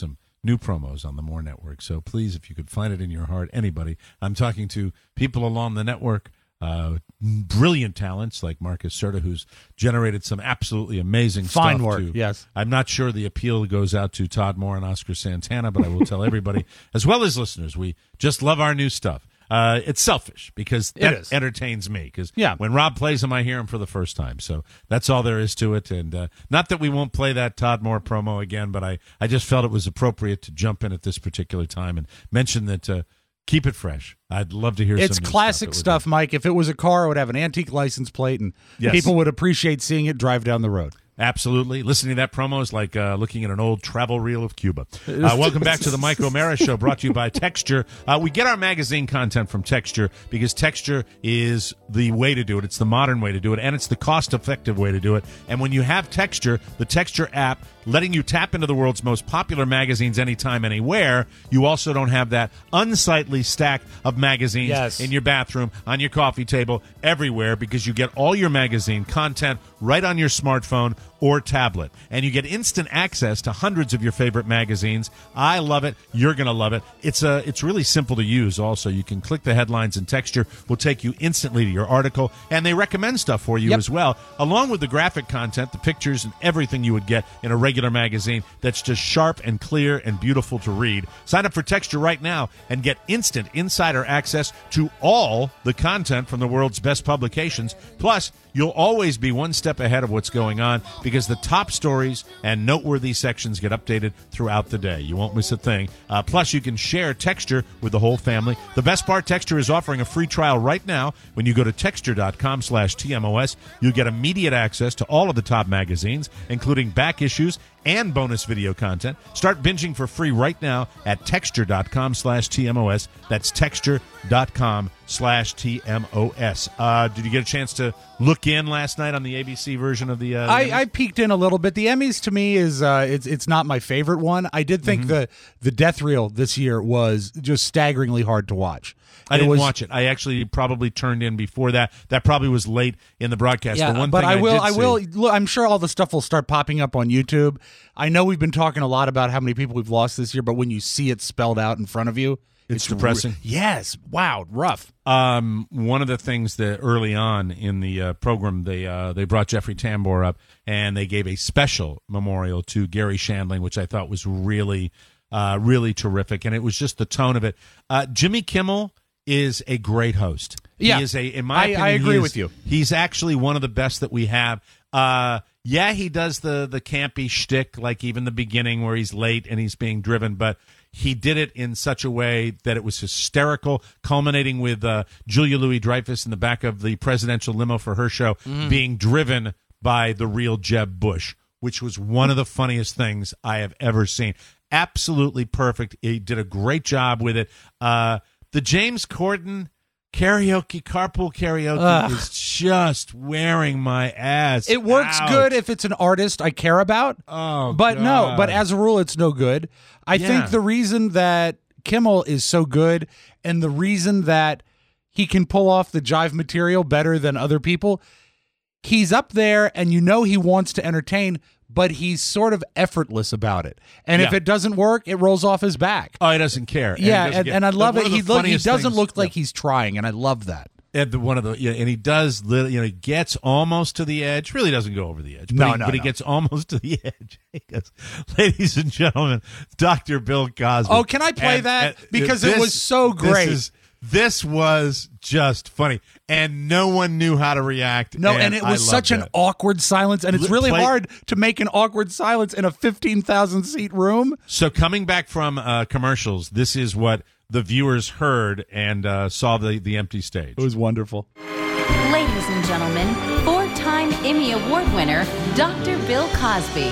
new promos on the More Network. So please, if you could find it in your heart, anybody. I'm talking to people along the network, uh, brilliant talents like Marcus Serta, who's generated some absolutely amazing Fine stuff. work, too. yes. I'm not sure the appeal goes out to Todd Moore and Oscar Santana, but I will tell everybody, as well as listeners, we just love our new stuff. Uh, it's selfish because that It is. entertains me. Because Yeah. when Rob plays them, I hear him for the first time. So that's all there is to it. And uh, not that we won't play that Todd Moore promo again, but I, I just felt it was appropriate to jump in at this particular time and mention that uh, keep it fresh. I'd love to hear It's some new classic stuff. stuff, Mike. If it was a car, it would have an antique license plate, and Yes. people would appreciate seeing it drive down the road. Absolutely. Listening to that promo is like uh, looking at an old travel reel of Cuba. Uh, welcome back to the Mike O'Mara Show, brought to you by Texture. Uh, we get our magazine content from Texture because Texture is the way to do it. It's the modern way to do it, and it's the cost-effective way to do it. And when you have Texture, the Texture app, letting you tap into the world's most popular magazines anytime, anywhere, you also don't have that unsightly stack of magazines Yes. in your bathroom, on your coffee table, everywhere, because you get all your magazine content right on your smartphone or tablet. And you get instant access to hundreds of your favorite magazines. I love it. You're going to love it. It's a, it's really simple to use also. You can click the headlines, and Texture will take you instantly to your article, and they recommend stuff for you Yep. as well, along with the graphic content, the pictures, and everything you would get in a regular magazine that's just sharp and clear and beautiful to read. Sign up for Texture right now and get instant insider access to all the content from the world's best publications. Plus, you'll always be one step ahead of what's going on because the top stories and noteworthy sections get updated throughout the day. You won't miss a thing. Uh, plus, you can share Texture with the whole family. The best part, Texture is offering a free trial right now. When you go to texture.com slash TMOS, you'll get immediate access to all of the top magazines, including back issues and bonus video content. Start binging for free right now at texture.com slash TMOS. That's texture.com slash TMOS. Uh, did you get a chance to look in last night on the A B C version of the uh, I, Emmys? I peeked in a little bit. The Emmys to me is uh, it's it's not my favorite one. I did think Mm-hmm. the the death reel this year was just staggeringly hard to watch. I It didn't was- watch it. I actually probably turned in before that. That probably was late in the broadcast. Yeah, the one but thing I will. did I, see- will. Look, I'm sure all the stuff will start popping up on YouTube. I know we've been talking a lot about how many people we've lost this year, but when you see it spelled out in front of you, It's depressing. re- yes, wow, rough. Um, one of the things that early on in the uh, program, they uh, they brought Jeffrey Tambor up, and they gave a special memorial to Gary Shandling, which I thought was really, uh, really terrific. And it was just the tone of it. Uh, Jimmy Kimmel is a great host. Yeah. He is a, in my I- opinion, I he agree is- with you. He's actually one of the best that we have. Uh, yeah, he does the the campy shtick, like even the beginning where he's late and he's being driven, but he did it in such a way that it was hysterical, culminating with uh, Julia Louis-Dreyfus in the back of the presidential limo for her show Mm. being driven by the real Jeb Bush, which was one of the funniest things I have ever seen. Absolutely perfect. He did a great job with it. Uh, the James Corden karaoke, carpool karaoke Ugh. is just wearing my ass. It works out. good if it's an artist I care about. Oh, but no, God. but as a rule, it's no good. I Yeah. think the reason that Kimmel is so good and the reason that he can pull off the jive material better than other people, he's up there and you know he wants to entertain, but he's sort of effortless about it. And if Yeah. it doesn't work, it rolls off his back. Oh, he doesn't care. And he yeah, doesn't and, get- and I love one it. of the He, look, he funniest doesn't things- look like he's trying, and I love that. And the, one of the yeah, and he does li- you know he gets almost to the edge. Really doesn't go over the edge. But No, he, no, but he no. gets almost to the edge. He goes, ladies and gentlemen, Doctor Bill Cosby. Oh, can I play And- that? and Because it was so great. This, is, this was just funny, and no one knew how to react. No, and, and it I was such loved an it. awkward silence, and it's Li- really play- hard to make an awkward silence in a fifteen thousand seat room. So coming back from uh, commercials, this is what the viewers heard and uh, saw the the empty stage. It was wonderful. Ladies and gentlemen, four-time Emmy Award winner, Doctor Bill Cosby.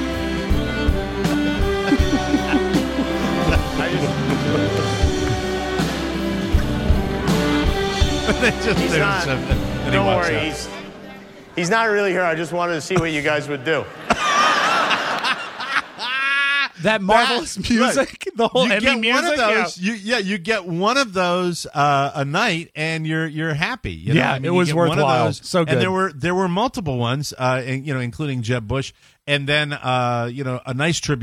He's not, and he don't walks worry, out. he's, he's not really here. I just wanted to see what you guys would do. That marvelous That- music, the whole you Emmy get music. one of those. You, yeah, you get one of those uh, a night, and you're you're happy. You know? Yeah, I mean, it you was get one of worthwhile. those. So good. And there were there were multiple ones, uh, and, you know, including Jeb Bush, and then uh, you know, a nice tribute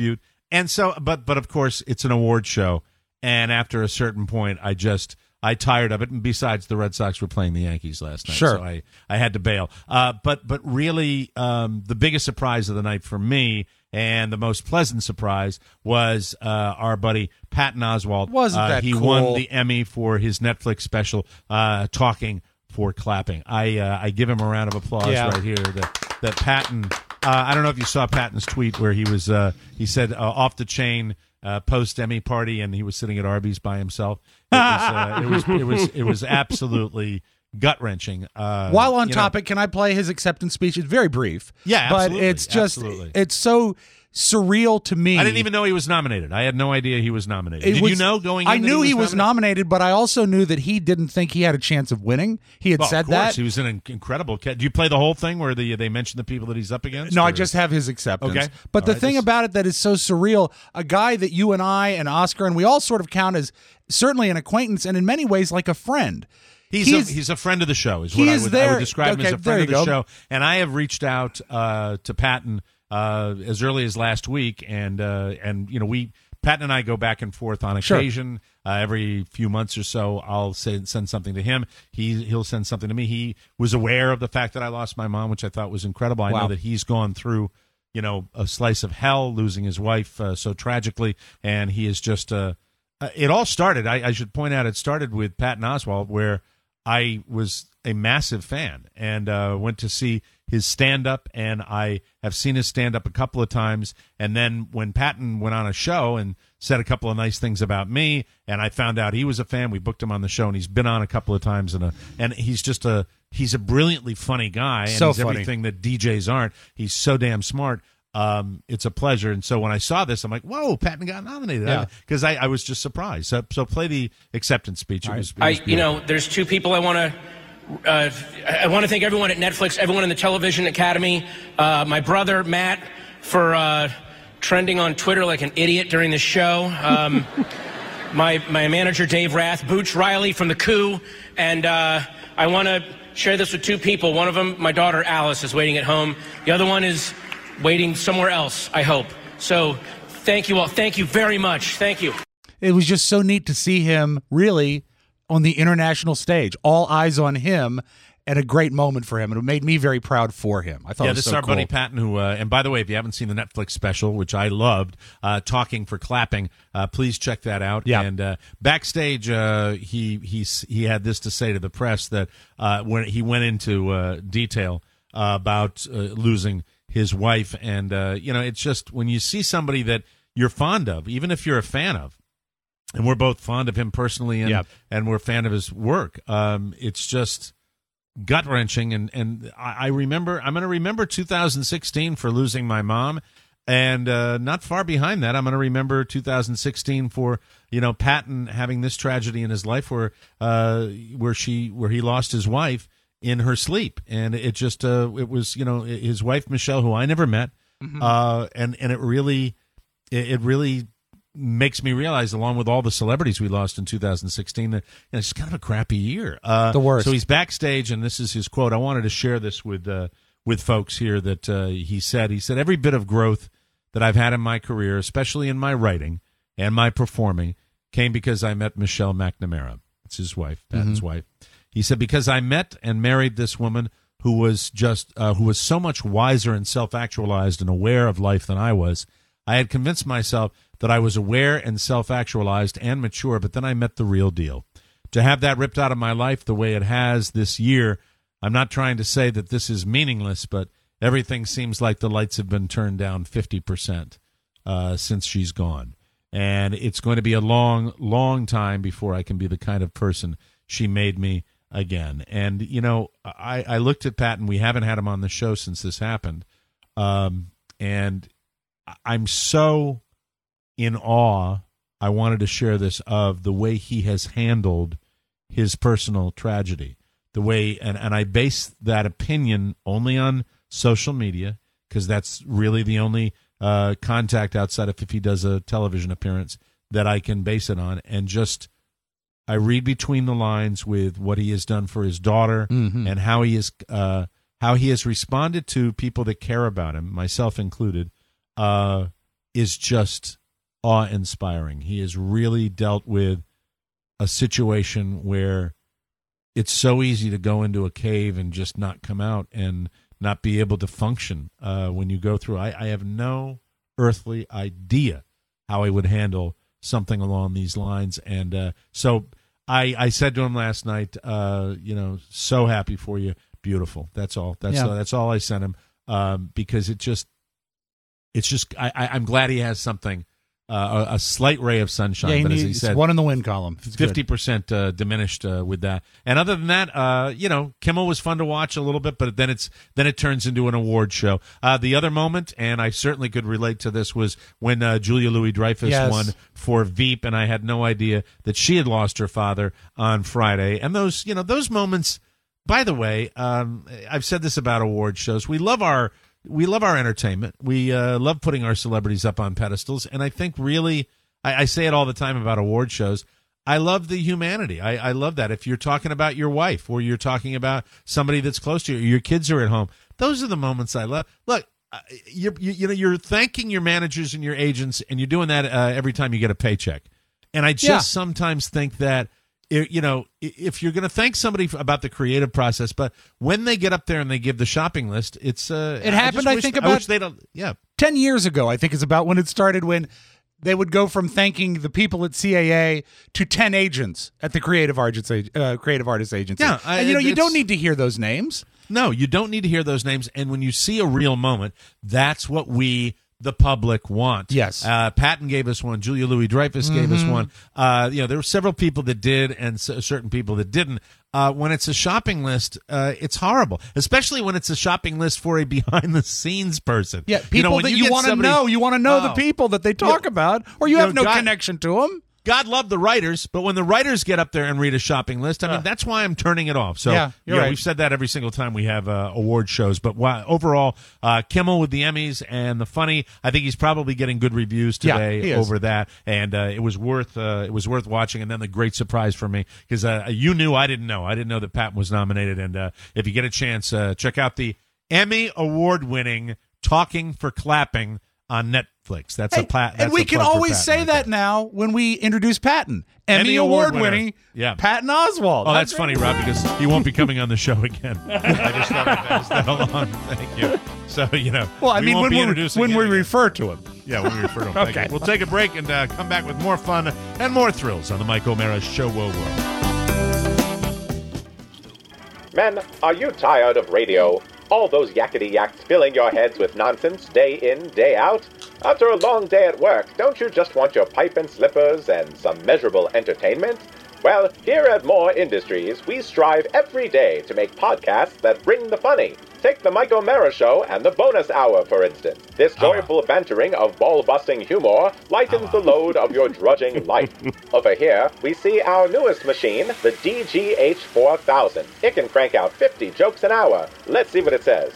And so, but but of course, it's an award show, and after a certain point, I just I tired of it. And besides, the Red Sox were playing the Yankees last night, Sure. so I I had to bail. Uh, but but really, um, the biggest surprise of the night for me, and the most pleasant surprise, was uh, our buddy Patton Oswalt. Wasn't uh, that he cool? won the Emmy for his Netflix special, uh, Talking for Clapping. I uh, I give him a round of applause Yeah. right here. That that Patton. Uh, I don't know if you saw Patton's tweet where he was. Uh, he said uh, off the chain uh, post Emmy party, and he was sitting at Arby's by himself. It was. Uh, it was. It was. It was absolutely gut wrenching. Uh, While on you know, topic, can I play his acceptance speech? It's very brief. Yeah, but absolutely, it's just absolutely. it's so surreal to me. I didn't even know he was nominated. I had no idea he was nominated. It Did was- you know going? I in that knew he was, nominated? nominated, but I also knew that he didn't think he had a chance of winning. He had Well, said of course, that. he was an incredible. Ca- Do you play the whole thing where the, they mention the people that he's up against? No, I or- just have his acceptance. Okay. But All the right, thing this- about it that is so surreal, a guy that you and I and Oscar and we all sort of count as certainly an acquaintance and in many ways like a friend. He's a, he's a friend of the show. Is he what I is would, I there- would describe him okay, as a there friend of you the go. show. And I have reached out uh, to Patton uh, as early as last week, and uh, and you know we Patton and I go back and forth on Sure. occasion. Uh, every few months or so, I'll say, send something to him. He he'll send something to me. He was aware of the fact that I lost my mom, which I thought was incredible. I Wow. know that he's gone through, you know, a slice of hell, losing his wife uh, so tragically, and he is just. Uh, uh, it all started. I, I should point out, it started with Patton Oswalt, where I was a massive fan and uh, went to see his stand-up, and I have seen his stand-up a couple of times. And then when Patton went on a show and said a couple of nice things about me, and I found out he was a fan, we booked him on the show, and he's been on a couple of times. And a, and he's just a he's a brilliantly funny guy, and So he's funny. everything that D Js aren't. He's so damn smart. Um, it's a pleasure. And so when I saw this, I'm like, whoa, Patton got nominated. Yeah. Because I, I was just surprised. So, so play the acceptance speech. It was, it I, was you beautiful. know, there's two people I want to. Uh, I want to thank everyone at Netflix, everyone in the Television Academy, uh, my brother Matt for uh, trending on Twitter like an idiot during the show. Um, my my manager Dave Rath, Booch Riley from the Coup, and uh, I want to share this with two people. One of them, my daughter Alice, is waiting at home. The other one is waiting somewhere else, I hope. So thank you all. Thank you very much. Thank you. It was just so neat to see him really on the international stage, all eyes on him, at a great moment for him, and it made me very proud for him. I thought yeah, it was this so is our cool. buddy Patton, who, uh, and by the way, if you haven't seen the Netflix special, which I loved, uh, Talking for Clapping, uh, please check that out. Yeah. And uh, backstage, uh, he he he had this to say to the press that uh, when he went into uh, detail uh, about uh, losing his wife, and uh, you know, it's just when you see somebody that you're fond of, even if you're a fan of. And we're both fond of him personally, and Yep. and we're a fan of his work. Um, it's just gut wrenching, and and I, I remember I'm going to remember two thousand sixteen for losing my mom, and uh, not far behind that, I'm going to remember two thousand sixteen for you know Patton having this tragedy in his life where uh, where she where he lost his wife in her sleep, and it just uh, it was you know his wife Michelle, who I never met, Mm-hmm. uh, and and it really it, it really. makes me realize, along with all the celebrities we lost in two thousand sixteen, that you know, it's kind of a crappy year. Uh, The worst. So he's backstage, and this is his quote. I wanted to share this with uh, with folks here. That uh, he said. He said, "Every bit of growth that I've had in my career, especially in my writing and my performing, came because I met Michelle McNamara. It's his wife, Patton's Mhm. wife. He said, because I met and married this woman who was just uh, who was so much wiser and self-actualized and aware of life than I was. I had convinced myself that I was aware and self-actualized and mature, but then I met the real deal. To have that ripped out of my life the way it has this year, I'm not trying to say that this is meaningless, but everything seems like the lights have been turned down fifty percent uh, since she's gone. And it's going to be a long, long time before I can be the kind of person she made me again. And, you know, I, I looked at Patton. We haven't had him on the show since this happened. Um, and I'm so in awe, I wanted to share this, of the way he has handled his personal tragedy. The way, and, and I base that opinion only on social media, because that's really the only uh, contact outside of if he does a television appearance that I can base it on. And just, I read between the lines with what he has done for his daughter Mhm. and how he is, uh, how he has responded to people that care about him, myself included, uh, is just awe-inspiring. He has really dealt with a situation where it's so easy to go into a cave and just not come out and not be able to function uh, when you go through. I, I have no earthly idea how I would handle something along these lines. And uh, so I, I said to him last night, uh, you know, so happy for you. Beautiful. That's all. That's Yeah. uh, that's all I sent him um, because it just, it's just, I, I, I'm glad he has something, uh, a, a slight ray of sunshine. Yeah, he but as he needs said, one in the win column. It's good. fifty percent uh, diminished uh, with that. And other than that, uh, you know, Kimmel was fun to watch a little bit, but then it's then it turns into an award show. Uh, the other moment, and I certainly could relate to this, was when uh, Julia Louis-Dreyfus Yes. won for Veep, and I had no idea that she had lost her father on Friday. And those, you know, those moments. By the way, um, I've said this about award shows. We love our we love our entertainment. We uh, love putting our celebrities up on pedestals, and I think really. I, I say it all the time about award shows. I love the humanity. I, I love that. If you're talking about your wife or you're talking about somebody that's close to you, or your kids are at home, those are the moments I love. Look, uh, you, you, you know, you're thanking your managers and your agents, and you're doing that uh, every time you get a paycheck. And I just Yeah. sometimes think that, you know, if you're going to thank somebody about the creative process, but when they get up there and they give the shopping list, it's uh, It happened, I, I wish, think, I about wish they don't. Yeah, ten years ago, I think is about when it started, when they would go from thanking the people at C A A to ten agents at the Creative Artists, uh, Creative Artists Agency. Yeah, I- and you know, you it's- don't need to hear those names. No, you don't need to hear those names. And when you see a real moment, that's what we, the public, want. Yes. Uh, Patton gave us one. Julia Louis-Dreyfus gave us Mhm. one. Uh, you know, there were several people that did and s- certain people that didn't. Uh, when it's a shopping list, uh, it's horrible, especially when it's a shopping list for a behind-the-scenes person. Yeah, people you know, when that you you, get want to somebody- know. You want to know the Oh. people that they talk about, or you, You have know, no God- connection to them. God love the writers, but when the writers get up there and read a shopping list, I mean, that's why I'm turning it off. So, Yeah, you're yeah, right. we've said that every single time we have uh, award shows. But why, overall, uh, Kimmel with the Emmys and the funny, I think he's probably getting good reviews Yeah, today he is. over that, and uh, it was worth uh, it was worth watching. And then the great surprise for me, because uh, you knew, I didn't know, I didn't know that Patton was nominated. And uh, if you get a chance, uh, check out the Emmy award-winning Talking for Clapping on Netflix. That's a plat. And we can always say that now when we introduce Patton. Emmy, Emmy Award Award-winning winner. Yeah. Patton Oswalt. Oh, that's funny, Rob, because he won't be coming on the show again. I just thought I'd pass that along. Thank you. So, you know, Well, I we mean, won't when, be we, introducing when him we again. refer to him. Yeah, when we refer to him. Thank Okay. you. We'll take a break and uh, come back with more fun and more thrills on the Mike O'Mara Show. Whoa, whoa. Men, are you tired of radio? All those yakety yaks filling your heads with nonsense day in, day out? After a long day at work, don't you just want your pipe and slippers and some measurable entertainment? Well, here at Moore Industries, we strive every day to make podcasts that bring the funny. Take the Mike O'Mara Show and the Bonus Hour, for instance. This joyful bantering of ball-busting humor lightens the load of your drudging life. Over here, we see our newest machine, the D G H four thousand. It can crank out fifty jokes an hour. Let's see what it says.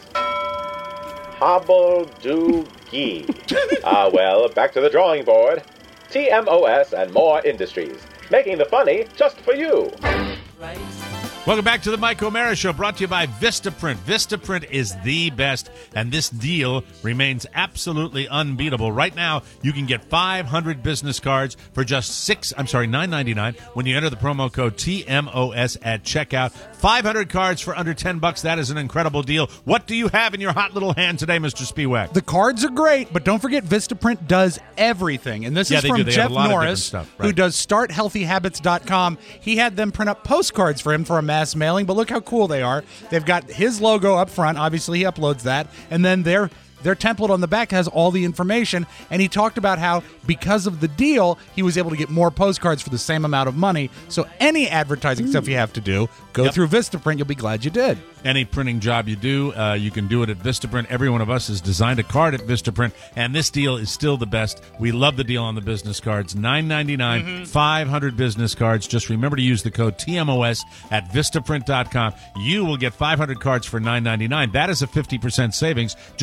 Hobble-do-gee. Ah, well, back to the drawing board. T M O S and Moore Industries, making the funny just for you. Welcome back to the Mike O'Mara Show, brought to you by Vistaprint. Vistaprint is the best, and this deal remains absolutely unbeatable. Right now, you can get five hundred business cards for just six. I'm sorry, nine ninety-nine when you enter the promo code T M O S at checkout. five hundred cards for under ten bucks. That is an incredible deal. What do you have in your hot little hand today, Mister Spiewak? The cards are great, but don't forget Vistaprint does everything. And this Yeah, is they from do. They have Jeff a lot of different Norris, stuff, who right. does start healthy habits dot com. He had them print up postcards for him for a mass mailing, but look how cool they are. They've got his logo up front. Obviously, he uploads that. And then their their template on the back has all the information. And he talked about how because of the deal, he was able to get more postcards for the same amount of money. So any advertising stuff you have to do, go Yep. through Vistaprint. You'll be glad you did. Any printing job you do, uh, you can do it at Vistaprint. Every one of us has designed a card at Vistaprint, and this deal is still the best. We love the deal on the business cards. nine ninety-nine, Mm-hmm. five hundred business cards. Just remember to use the code T M O S at Vistaprint dot com. You will get five hundred cards for nine ninety-nine. That is a fifty percent savings. Just visit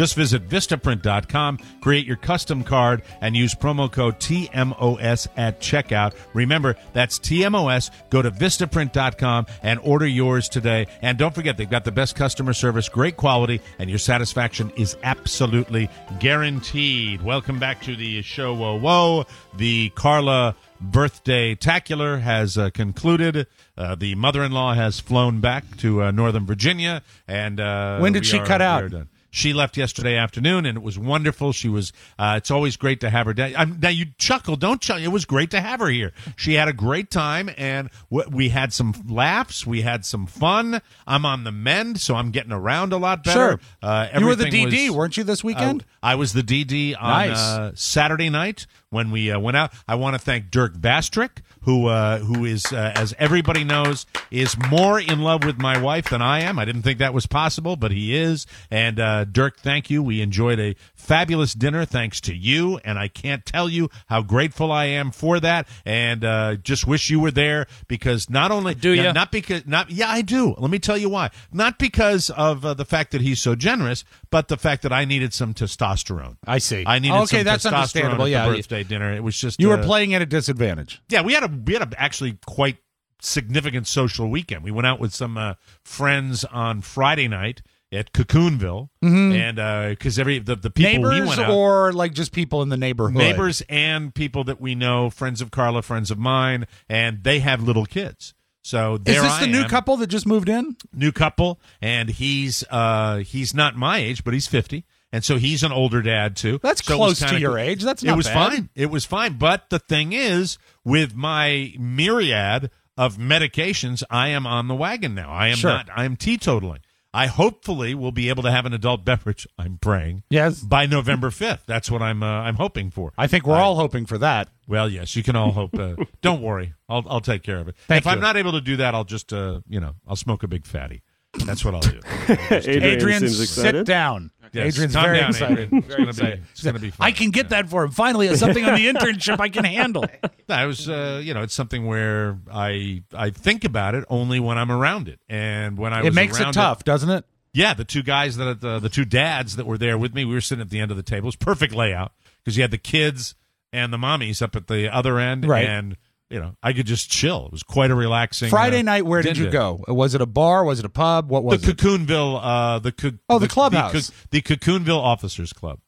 vistaprint dot com, create your custom card, and use promo code T M O S at checkout. Remember, that's T M O S. Go to vistaprint dot com and order yours today. And don't forget, they've got the best customer service, great quality, and your satisfaction is absolutely guaranteed. Welcome back to the show. Whoa, whoa. The Carla birthday tacular has uh, concluded. Uh, the mother-in-law has flown back to uh, Northern Virginia. And uh, when did she are, cut out? Done. She left yesterday afternoon, and it was wonderful. She was. Uh, it's always great to have her. Da- I'm, now you chuckle, don't chuckle. It was great to have her here. She had a great time, and w- we had some laughs. We had some fun. I'm on the mend, so I'm getting around a lot better. Sure. Uh, you were the D was, D, weren't you, this weekend? I, I was the D D on Nice. uh, Saturday night when we uh, went out. I want to thank Dirk Bastrick, who uh, who is, uh, as everybody knows, is more in love with my wife than I am. I didn't think that was possible, but he is. And uh, Dirk, thank you. We enjoyed a fabulous dinner thanks to you, and I can't tell you how grateful I am for that. And uh, just wish you were there, because not only do you? Yeah, not because not yeah, I do. Let me tell you why. Not because of uh, the fact that he's so generous, but the fact that I needed some testosterone. I see. I needed okay, some that's testosterone understandable. at Yeah, the birthday dinner. It was just you uh, were playing at a disadvantage. Yeah, we had a we had a actually quite significant social weekend. We went out with some uh, friends on Friday night at Cocoonville, Mhm. and because every the, the people Neighbors we went out, or like just people in the neighborhood? neighbors and people that we know, friends of Carla, friends of mine, and they have little kids. So there Is this I the new am, couple that just moved in? new couple, and he's uh, he's not my age, but he's fifty. And so he's an older dad, too. That's so it was close to kinda your cool. age. That's It not was bad. fine. It was fine. But the thing is, with my myriad of medications, I am on the wagon now. I am Sure. not. I am teetotaling. I hopefully will be able to have an adult beverage. I'm praying. Yes. By November fifth. That's what I'm. Uh, I'm hoping for. I think we're all hoping for that. Well, yes, you can all hope. Uh, don't worry. I'll I'll take care of it. Thank if I'm you. not able to do that, I'll just uh, you know I'll smoke a big fatty. That's what I'll do. Adrian, Adrian, seems sit excited. down. Yes, Adrian's calm very down, excited. Adrian. Very It's gonna be- excited. it's gonna be fun. I can get that for him. Finally, it's something on the internship I can handle. I was, uh, you know, it's something where I I think about it only when I'm around it, and when I It was makes around it tough, doesn't it? Yeah, the two guys that the the two dads that were there with me, we were sitting at the end of the table. It was perfect layout because you had the kids and the mommies up at the other end, Right. and you know I could just chill. It was quite a relaxing Friday uh, night, where did you dinner. go? Was it a bar? Was it a pub? What was The it? Cocoonville, uh, the co- Oh, the clubhouse. the, Co- the Cocoonville Officers Club.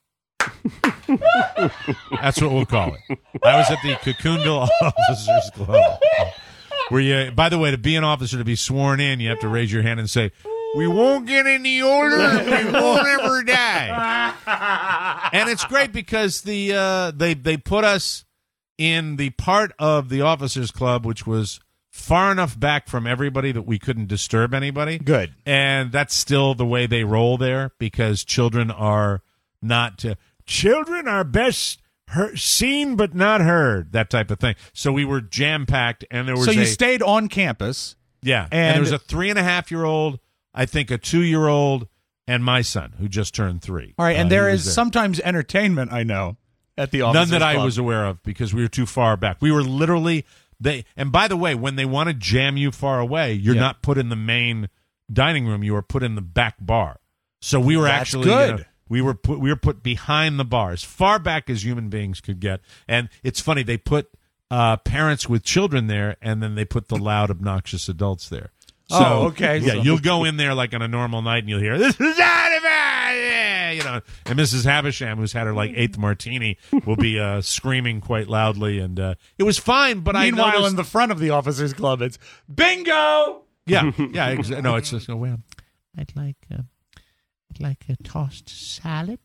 That's what we'll call it. I was at the Cocoonville Officers Club. Where you, by the way, to be an officer, to be sworn in, you have to raise your hand and say, "We won't get any older. We won't ever die." And it's great because the uh, they they put us in the part of the Officers Club which was far enough back from everybody that we couldn't disturb anybody. Good. And that's still the way they roll there, because children are not uh, children are best heard, seen but not heard, that type of thing. So we were jam packed, and there was So you a, stayed on campus. yeah, and, and- there was a three and a half year old, I think a two year old, and my son who just turned three. All right, and Uh, there he is was sometimes entertainment, I know, at the None Officers that I Club. was aware of, because we were too far back. We were literally they. And by the way, when they want to jam you far away, you're Yeah. not put in the main dining room. You are put in the back bar. So we were That's actually you good. know, we were put we were put behind the bar, as far back as human beings could get. And it's funny, they put uh, parents with children there, and then they put the loud, obnoxious adults there. So, Oh, okay. Yeah, So- you'll go in there like on a normal night, and you'll hear this is out of it, you know. And Missus Havisham, who's had her like eighth martini, will be uh, screaming quite loudly, and uh, it was fine. But Meanwhile, I noticed, in the front of the Officers Club, it's bingo. yeah, yeah, ex- no, it's just no way. I'd like, uh, I'd like a tossed salad,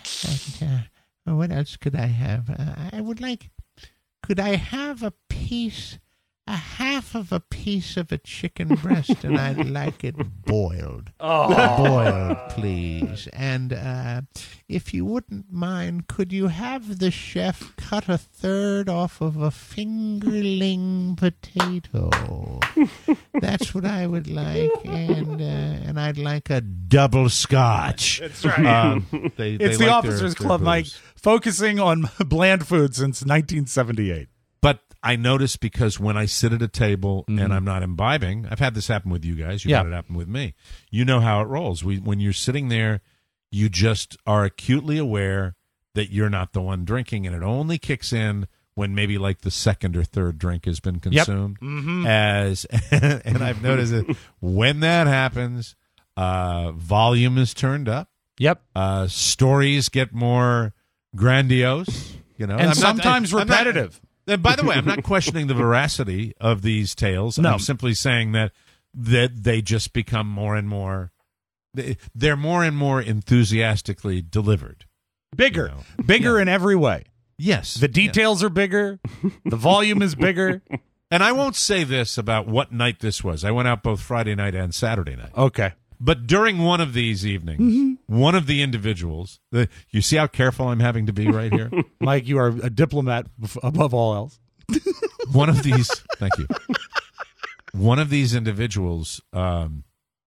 and uh, what else could I have? Uh, I would like. Could I have a piece, a half of a piece of a chicken breast, and I'd like it boiled. Oh. Boiled, please. And uh, if you wouldn't mind, could you have the chef cut a third off of a fingerling potato? That's what I would like, and uh, and I'd like a double scotch. That's right. Um, they, It's they the like their- Officers their Club, booze. Mike, focusing on bland food since nineteen seventy-eight. But I notice, because when I sit at a table and I'm not imbibing, I've had this happen with you guys. You've Yeah. had it happen with me. You know how it rolls. We, when you're sitting there, You just are acutely aware that you're not the one drinking, and it only kicks in when maybe like the second or third drink has been consumed. Yep. Mm-hmm. As and I've noticed that when that happens, uh, volume is turned up. Yep. Uh, stories get more grandiose, you know, and I'm sometimes not, I, repetitive. I'm not, and by the way, I'm not questioning the veracity of these tales. No. I'm simply saying that that they just become more and more. They're more and more enthusiastically delivered. Bigger, you know? bigger Yeah. in every way. Yes. The details are bigger. The volume is bigger. And I won't say this about what night this was. I went out both Friday night and Saturday night. Okay. But during one of these evenings, Mm-hmm. one of the individuals, the, you see how careful I'm having to be right here? Mike, you are a diplomat bef- above all else. One of these, thank you. One of these individuals um,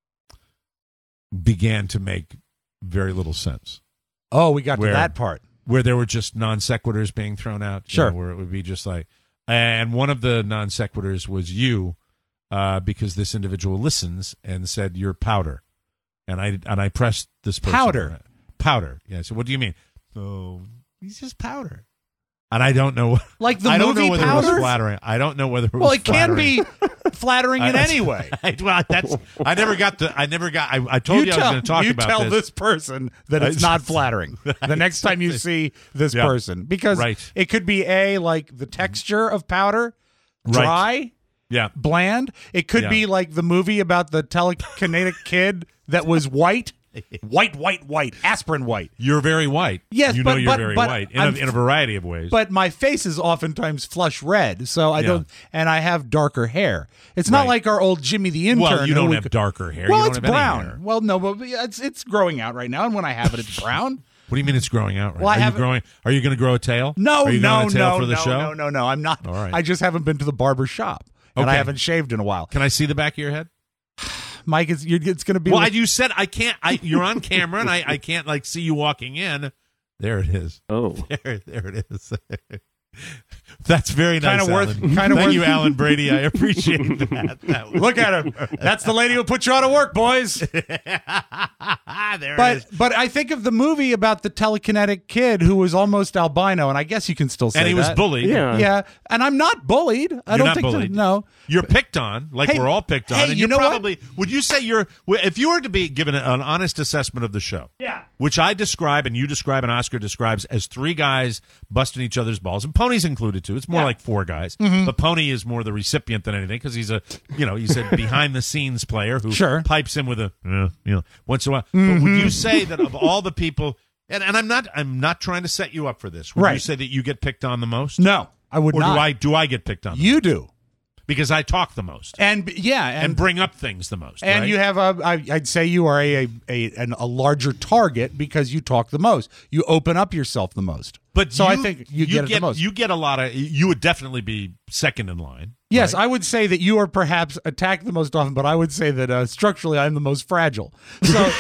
began to make very little sense. Oh, we got Where- to that part. Where there were just non sequiturs being thrown out. you Sure. know, where it would be just like, and one of the non sequiturs was you, uh, because this individual listens and said, "You're powder," and I and I pressed this person. Powder? Powder. Yeah. So what do you mean? Oh, he's just powder. And I don't know. Like the I don't know movie whether it Powder? was flattering. I don't know whether it was Well, it can flattering. be flattering in I- any way. I, well, that's. I never got the. I never got. I, I told you, I was tell, going to talk you about tell this. this person that it's not flattering the next time you see this Yeah. person, because Right. it could be a like the texture of powder, Right. dry, Yeah. bland. It could Yeah. be like the movie about the telekinetic kid that was white, white, white, white, aspirin white. You're very white. Yes, you but- know you're but- very but white in a, I'm- in a variety of ways. But my face is oftentimes flush red, so I Yeah. don't, and I have darker hair. It's not Right. like our old Jimmy the intern. well, you who don't we have could- darker hair. Well, you don't it's have any brown. hair. Well, no, but it's it's growing out right now, and when I have it, it's brown. What do you mean it's growing out? Right? Well, I are you haven't- growing? Are you going to grow a tail? No, are you no, growing a tail no, for the no, show? no, no, no. I'm not. All right. I just haven't been to the barber shop, and I Okay. haven't shaved in a while. Can I see the back of your head? Mike, it's, you're, it's going to be. Well, like- I, you said I can't. I, you're on camera, and I, I can't like see you walking in. There it is. Oh, there, there it is. That's very nice. Kinda worth- Alan. kinda Thank worth- you, Alan Brady. I appreciate that. That was- Look at him. That's the lady who put you out of work, boys. there it But is. but I think of the movie about the telekinetic kid who was almost albino, and I guess you can still say And he was that. bullied. Yeah. Yeah, and I'm not bullied. I You're don't not think that- bullied. no. You're picked on, like Hey, we're all picked on. hey, and you you're know what? probably would you say you're if you were to be given an honest assessment of the show, Yeah. which I describe and you describe and Oscar describes as three guys busting each other's balls, and Pony's included too. It's more Yeah. like four guys, Mhm. but Pony is more the recipient than anything because he's a you know he's a behind the scenes player who Sure. pipes in with a uh, you know once in a while. But Mhm. would you say that of all the people, and, and I'm not I'm not trying to set you up for this. Would you Right. say that you get picked on the most? No, I would or not. do I do I get picked on? the You most? do. Because I talk the most And b- yeah, and, and bring up things the most. and right? you have a. I, I'd say you are a a, a an, a larger target because you talk the most. You open up yourself the most. But so you, I think you, get it the most. You get a lot of. You would definitely be second in line. Yes, right? I would say that you are perhaps attacked the most often, but I would say that uh, structurally I'm the most fragile. So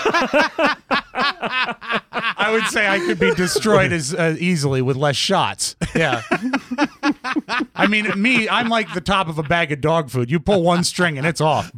I would say I could be destroyed as uh, easily with less shots. Yeah. I mean, me, I'm like the top of a bag of dog food. You pull one string and it's off.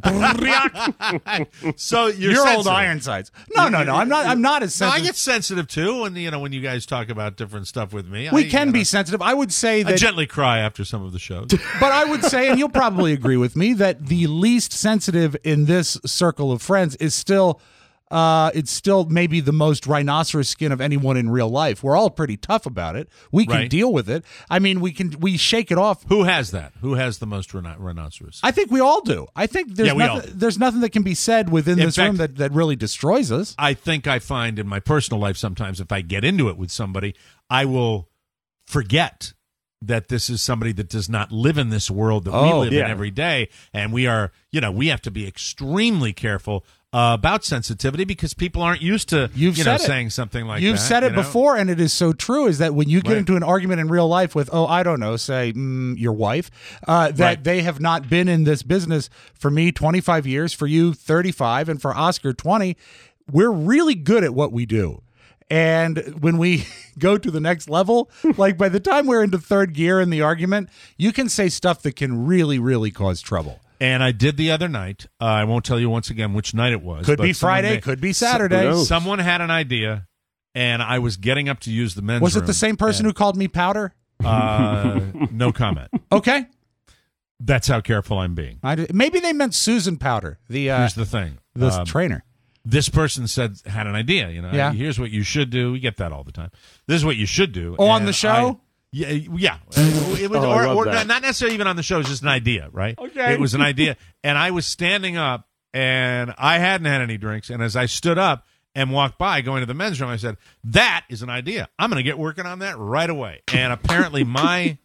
So you're, You're old sensitive. Ironsides. No, no, no. I'm not. I'm not as No, I sensitive. get sensitive too when you know when you guys talk about different stuff with me. we I, can you be know, sensitive. I would say I that. gently cry after some of the shows. But I would say, and you'll probably agree with me, that the least sensitive in this circle of friends is still, uh, it's still maybe the most rhinoceros skin of anyone in real life. We're all pretty tough about it. We can Right. deal with it. I mean, we can we shake it off. Who has that? Who has the most rhino- rhinoceros? I think we all do. I think there's Yeah, we all nothing, do. there's nothing that can be said within In this fact- room that, that really destroys us. I think I find in my personal life sometimes if I get into it with somebody, I will forget that this is somebody that does not live in this world that we Oh, live yeah. in every day. And we are, you know, we have to be extremely careful uh, about sensitivity because people aren't used to, You've you know, said it. saying something like You've that. said it you know? before, and it is so true. Is that when you get Right. into an argument in real life with, oh, I don't know, say mm, your wife, uh, that Right. they have not been in this business for me twenty-five years, for you thirty-five, and for Oscar twenty. We're really good at what we do. And when we go to the next level, like by the time we're into third gear in the argument, you can say stuff that can really, really cause trouble. And I did the other night. Uh, I won't tell you once again which night it was. Could but be someone Friday, made- could be Saturday. so- someone had an idea, and I was getting up to use the men's Was it room, the same person and- who called me powder? Uh, no comment. Okay. That's how careful I'm being. I did- maybe they meant Susan Powder, the uh, Here's the thing. the Um, trainer. This person said had an idea. You know, Yeah. here's what you should do. We get that all the time. This is what you should do. Oh, on And the show? I- yeah, yeah. It was, Oh, I or, love or that. not necessarily even on the show. It's just an idea, right? Okay. It was an idea, and I was standing up, and I hadn't had any drinks, and as I stood up and walked by, going to the men's room, I said, "That is an idea. I'm going to get working on that right away." And apparently, my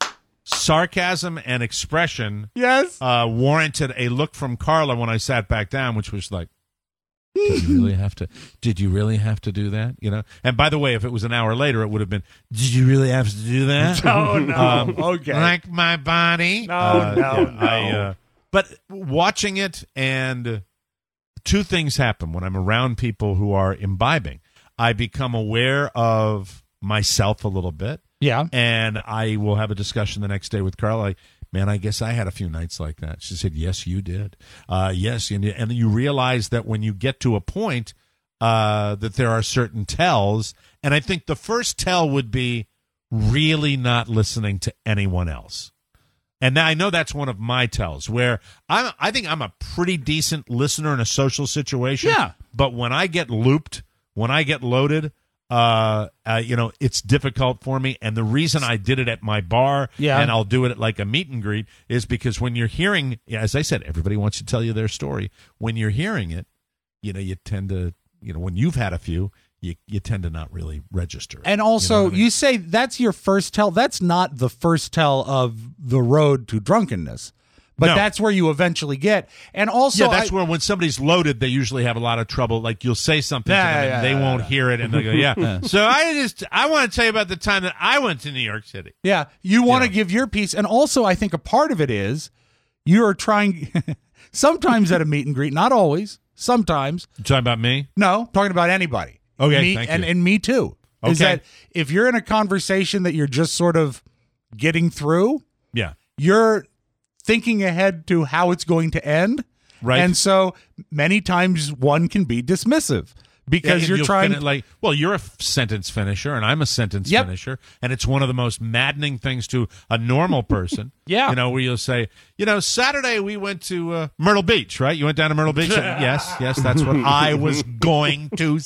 sarcasm and expression yes uh, warranted a look from Carla when I sat back down, which was like, did you really have to did you really have to do that, you know? And by the way, if it was an hour later, it would have been, did you really have to do that? Oh, no. Um, Okay. like my body. No, Uh, no, yeah, no. I, uh, but watching it, and two things happen when I'm around people who are imbibing. I become aware of myself a little bit. Yeah. And I will have a discussion the next day with Carla. Like, man, I guess I had a few nights like that. She said, yes, you did. Uh, yes. And, and you realize that when you get to a point uh, that there are certain tells, and I think the first tell would be really not listening to anyone else. And I know that's one of my tells, where I'm, I think I'm a pretty decent listener in a social situation. Yeah. But when I get looped, when I get loaded, uh, uh, you know, it's difficult for me. And the reason I did it at my bar, Yeah. and I'll do it at like a meet and greet, is because when you're hearing, as I said, everybody wants to tell you their story. When you're hearing it, you know, you tend to, you know, when you've had a few, you you tend to not really register. And You also, know you, what I mean? say that's your first tell. That's not the first tell of the road to drunkenness, but No. that's where you eventually get. And also, yeah, that's I- where when somebody's loaded, they usually have a lot of trouble. Like you'll say something Yeah, to them, yeah, and they yeah, won't yeah. hear it, and they go, "Yeah." Yeah. So I just I want to tell you about the time that I went to New York City. Yeah, you want to give your piece. And also, I think a part of it is you're trying, sometimes at a meet and greet, not always, sometimes. You talking about me? No, talking about anybody. Okay, me, thank and, you. and me too. Is Okay. that if you're in a conversation that you're just sort of getting through, Yeah. you're thinking ahead to how it's going to end. Right. And so many times one can be dismissive because And you're you'll trying fin- like, well, you're a f- sentence finisher, and I'm a sentence Yep. finisher, and it's one of the most maddening things to a normal person. Yeah. You know, where you'll say, you know, Saturday we went to uh, Myrtle Beach, right? You went down to Myrtle Beach. yes, yes, that's what I was going to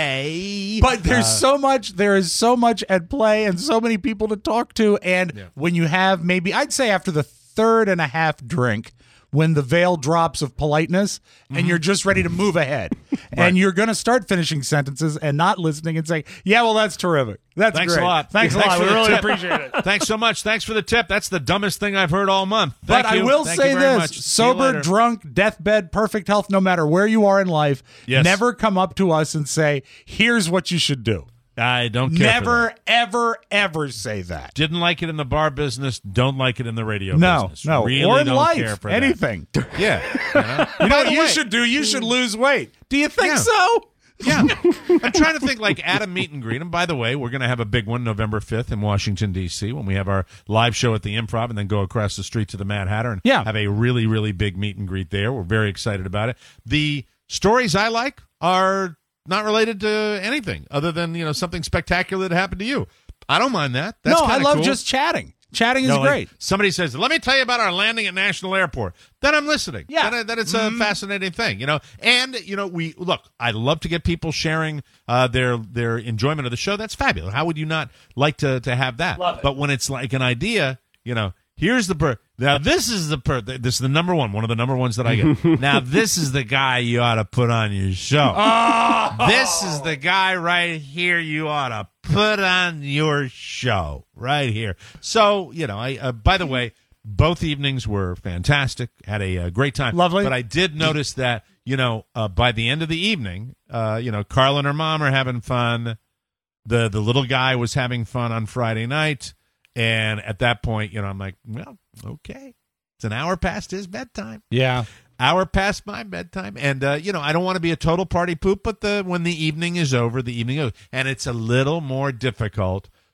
say. But there's Uh, so much, there is so much at play and so many people to talk to. And when you have maybe, I'd say after the third and a half drink, when the veil drops of politeness and you're just ready to move ahead and you're going to start finishing sentences and not listening and saying, yeah, well, that's terrific. That's Thanks great. a lot. Thanks, a lot. for We the really tip. appreciate it. Thanks so much. Thanks for the tip. That's the dumbest thing I've heard all month. But Thank I you. will Thank say you very this, much. See you sober, later. drunk, deathbed, perfect health, no matter where you are in life, Yes. never come up to us and say, here's what you should do. I don't care. for Never, that. ever, ever say that. Didn't like it in the bar business. Don't like it in the radio No, business. no. Really Or in don't life, care for that. anything. Yeah. You know, You know By what the you way- should do? You should lose weight. Do you think Yeah. so? Yeah. I'm trying to think like at a meet and greet. And by the way, we're going to have a big one November fifth in Washington, D C when we have our live show at the Improv and then go across the street to the Mad Hatter and Yeah. have a really, really big meet and greet there. We're very excited about it. The stories I like are not related to anything other than, you know, something spectacular that happened to you. I don't mind that. That's no, I kinda love cool. just chatting. Chatting is No, like, great. somebody says, "Let me tell you about our landing at National Airport." Then I'm listening. Yeah. Then, then it's a fascinating thing, you know. And you know, we look. I love to get people sharing uh, their their enjoyment of the show. That's fabulous. How would you not like to to have that? Love it. But when it's like an idea, you know, here's the per. Now this is the per. This is the number one. One of the number ones that I get. Now this is the guy you ought to put on your show. Oh! This is the guy right here you ought to put on your show right here. So, you know, I uh, by the way, both evenings were fantastic. Had a, uh great time. Lovely. But I did notice that, you know, uh, by the end of the evening, uh, you know, Carla and her mom are having fun. The the little guy was having fun on Friday night. And at that point, you know, I'm like, well, okay. It's an hour past his bedtime. Yeah. Hour past my bedtime, and uh, you know I don't want to be a total party poop, but the when the evening is over, the evening goes, and it's a little more difficult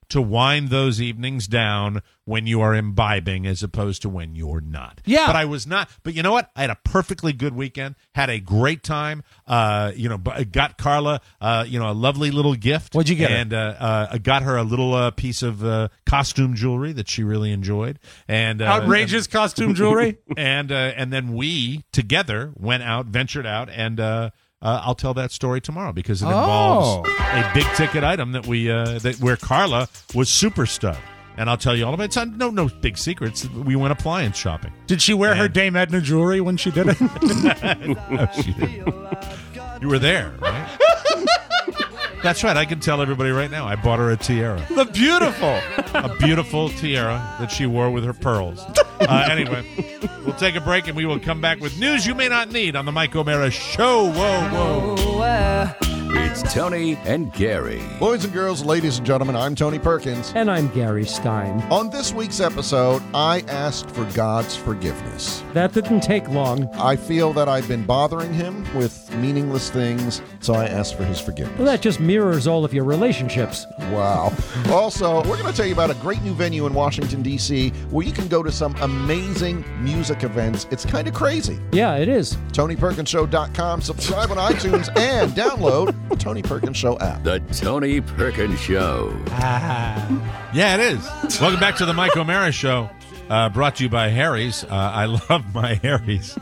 to wind those evenings down when you are imbibing as opposed to when you're not. Yeah. But I was not. But you know what? I had a perfectly good weekend, had a great time. Uh, you know, b- got Carla, uh, you know, a lovely little gift. What'd you get her? And uh, uh, I got her a little uh, piece of uh, costume jewelry that she really enjoyed. And uh, Outrageous and, costume jewelry. and uh, and then we together went out, ventured out, and uh, uh, I'll tell that story tomorrow because it involves Oh. a big ticket item that we uh, that where Carla was super stunned. And I'll tell you all about it. It's not, no, no big secrets. We went appliance shopping. Did she wear her Dame Edna jewelry when she did it? No, she didn't. You were there, right? That's right. I can tell everybody right now. I bought her a tiara. The beautiful. A beautiful tiara that she wore with her pearls. Uh, anyway, we'll take a break and we will come back with news you may not need on the Mike O'Mara Show. Whoa, whoa. It's Tony and Gary. Boys and girls, ladies and gentlemen, I'm Tony Perkins. And I'm Gary Stein. On this week's episode, I asked for God's forgiveness. That didn't take long. I feel that I've been bothering him with meaningless things, so I asked for his forgiveness. Well, that just mirrors all of your relationships. Wow. Also, we're going to tell you about a great new venue in Washington, D C, where you can go to some amazing music events. It's kind of crazy. Yeah, it is. Tony Perkins Show dot com. Subscribe on iTunes and download the Tony Perkins Show app. The Tony Perkins Show. Yeah, it is. Welcome back to the Mike O'Mara Show, uh, brought to you by Harry's. Uh, I love my Harry's.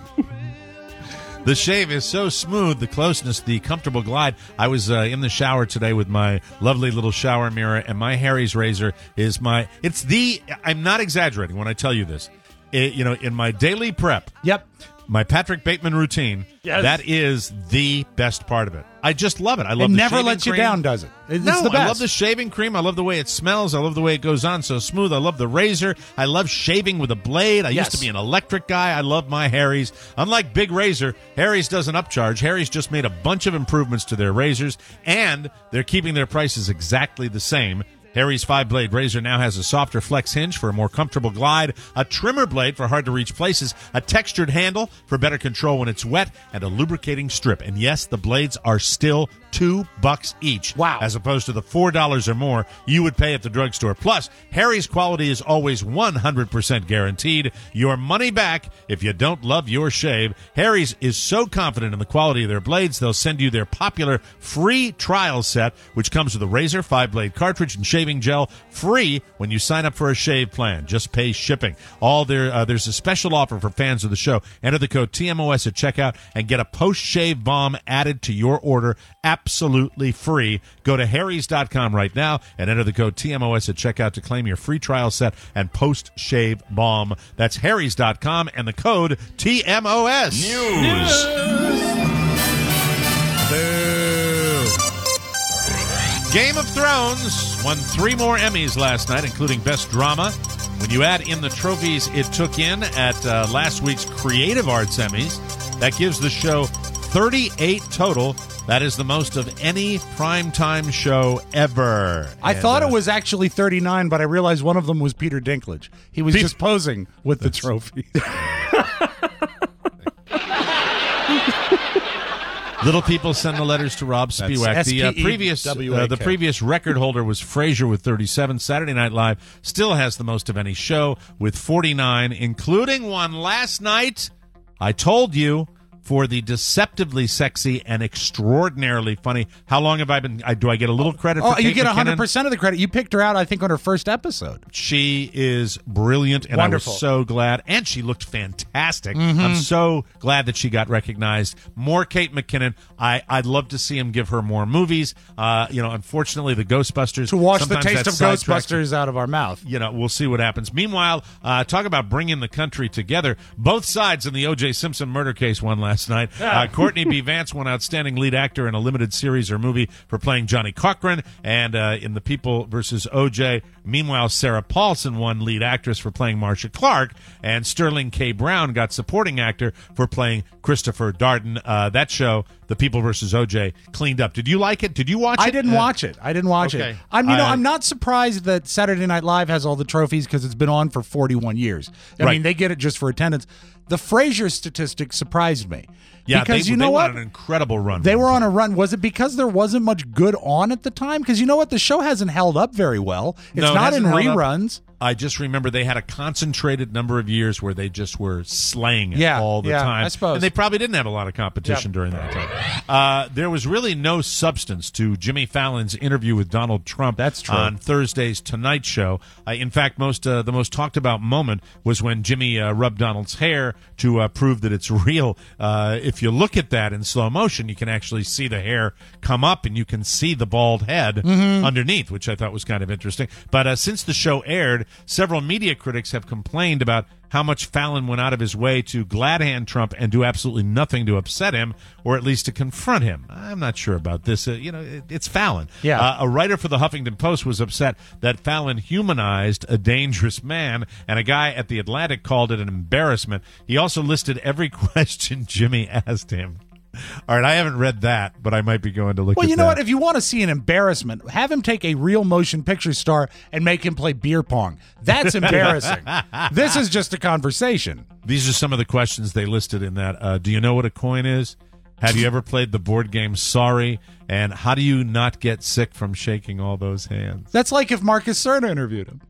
The shave is so smooth, the closeness, the comfortable glide. I was uh, in the shower today with my lovely little shower mirror, and my Harry's razor is my, it's the, I'm not exaggerating when I tell you this. It, you know, in my daily prep. Yep. My Patrick Bateman routine, Yes. that is the best part of it. I just love it. I love It the never shaving lets you cream. down, does it? It's no, the best. I love the shaving cream. I love the way it smells. I love the way it goes on so smooth. I love the razor. I love shaving with a blade. I Yes. used to be an electric guy. I love my Harry's. Unlike Big Razor, Harry's doesn't upcharge. Harry's just made a bunch of improvements to their razors, and they're keeping their prices exactly the same. Harry's five-blade razor now has a softer flex hinge for a more comfortable glide, a trimmer blade for hard-to-reach places, a textured handle for better control when it's wet, and a lubricating strip. And yes, the blades are still two bucks each. Wow. As opposed to the four dollars or more you would pay at the drugstore. Plus, Harry's quality is always one hundred percent guaranteed. Your money back if you don't love your shave. Harry's is so confident in the quality of their blades, they'll send you their popular free trial set, which comes with a razor, five-blade cartridge, and shaving gel, free when you sign up for a shave plan. Just pay shipping. All their uh, There's a special offer for fans of the show. Enter the code T M O S at checkout and get a post-shave balm added to your order absolutely free. Go to harrys dot com right now and enter the code T M O S at checkout to claim your free trial set and post-shave balm. That's harrys dot com and the code T M O S. News. Boo. Game of Thrones won three more Emmys last night, including Best Drama. When you add in the trophies it took in at uh, last week's Creative Arts Emmys, that gives the show thirty-eight total. That is the most of any primetime show ever. I And, thought uh, it was actually thirty-nine, but I realized one of them was Peter Dinklage. He was Pe- just posing with the trophy. Little people send the letters to Rob Spiewak. The uh, previous uh, the previous record holder was Frasier with thirty-seven. Saturday Night Live still has the most of any show with forty-nine, including one last night. I told you, for the deceptively sexy and extraordinarily funny. How long have I been? I, do I get a little credit? Oh, for you Kate get one hundred McKinnon? percent of the credit. You picked her out, I think, on her first episode. She is brilliant, and Wonderful. I was so glad. And she looked fantastic. Mhm. I'm so glad that she got recognized. More Kate McKinnon. I, I'd love to see him give her more movies. Uh, you know, unfortunately, the Ghostbusters. To wash the sometimes taste that of sidetracks- Ghostbusters out of our mouth. You know, we'll see what happens. Meanwhile, uh, talk about bringing the country together. Both sides in the O J Simpson murder case won last night. Uh, Courtney B. Vance won Outstanding Lead Actor in a Limited Series or Movie for playing Johnny Cochran, and uh, in The People versus O J. Meanwhile, Sarah Paulson won Lead Actress for playing Marcia Clark, and Sterling K. Brown got Supporting Actor for playing Christopher Darden. Uh, that show, The People versus O J, cleaned up. Did you like it? Did you watch it? I didn't Uh, watch it. I didn't watch okay. it. I'm, you know, I- I'm not surprised that Saturday Night Live has all the trophies because it's been on for forty-one years. I Right. mean, they get it just for attendance. The Frasier statistic surprised me. Yeah, because they, you know they what? went on an incredible run. They were on a run. Was it because there wasn't much good on at the time? Because you know what? The show hasn't held up very well. It's No, it not in hasn't held up. reruns. I just remember they had a concentrated number of years where they just were slaying it Yeah, all the yeah, time. I suppose. And they probably didn't have a lot of competition Yep. during that time. Uh, there was really no substance to Jimmy Fallon's interview with Donald Trump That's true. on Thursday's Tonight Show. Uh, in fact, most uh, the most talked about moment was when Jimmy uh, rubbed Donald's hair to uh, prove that it's real. Uh, if you look at that in slow motion, you can actually see the hair come up and you can see the bald head Mhm. underneath, which I thought was kind of interesting. But uh, since the show aired, several media critics have complained about how much Fallon went out of his way to glad-hand Trump and do absolutely nothing to upset him, or at least to confront him. I'm not sure about this. Uh, you know, it, it's Fallon. Yeah. Uh, a writer for the Huffington Post was upset that Fallon humanized a dangerous man, and a guy at The Atlantic called it an embarrassment. He also listed every question Jimmy asked him. All right, I haven't read that, but I might be going to look Well, at you know that. what? If you want to see an embarrassment, have him take a real motion picture star and make him play beer pong. That's embarrassing. This is just a conversation. These are some of the questions they listed in that. Uh, do you know what a coin is? Have you ever played the board game Sorry? And how do you not get sick from shaking all those hands? That's like if Marcus Cerna interviewed him.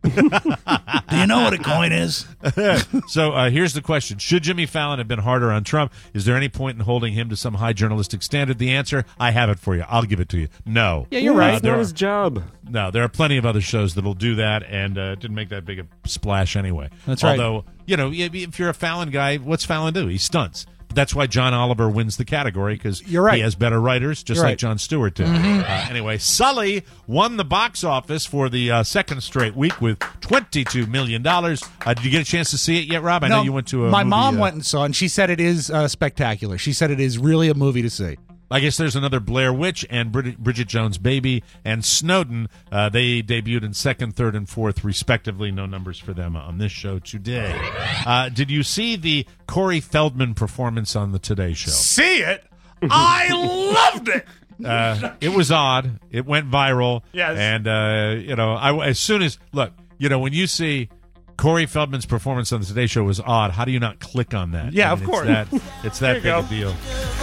Do you know what a coin is? So uh, here's the question. Should Jimmy Fallon have been harder on Trump? Is there any point in holding him to some high journalistic standard? The answer, I have it for you. I'll give it to you. No. Yeah, you're right. Uh, there Not are- his job. No, there are plenty of other shows that'll do that, and uh, it didn't make that big a splash anyway. That's right. Although, you know, if if you're a Fallon guy, what's Fallon do? He stunts. But that's why John Oliver wins the category, because You're right. he has better writers, just You're like right. Jon Stewart did. Mhm. Uh, anyway, Sully won the box office for the uh, second straight week with twenty-two million dollars. Uh, did you get a chance to see it yet, Rob? I know No, you went to a My movie, mom uh, went and saw it, and she said it is uh, spectacular. She said it is really a movie to see. I guess there's another Blair Witch and Brid- Bridget Jones' Baby and Snowden. Uh, they debuted in second, third, and fourth, respectively. No numbers for them on this show today. Uh, did you see the Corey Feldman performance on the Today Show? See it? I loved it. Uh, it was odd. It went viral. Yes. And, uh, you know, I, as soon as, look, you know, when you see Corey Feldman's performance on the Today Show was odd, how do you not click on that? Yeah, I mean, of course. It's that, it's that big There you a deal.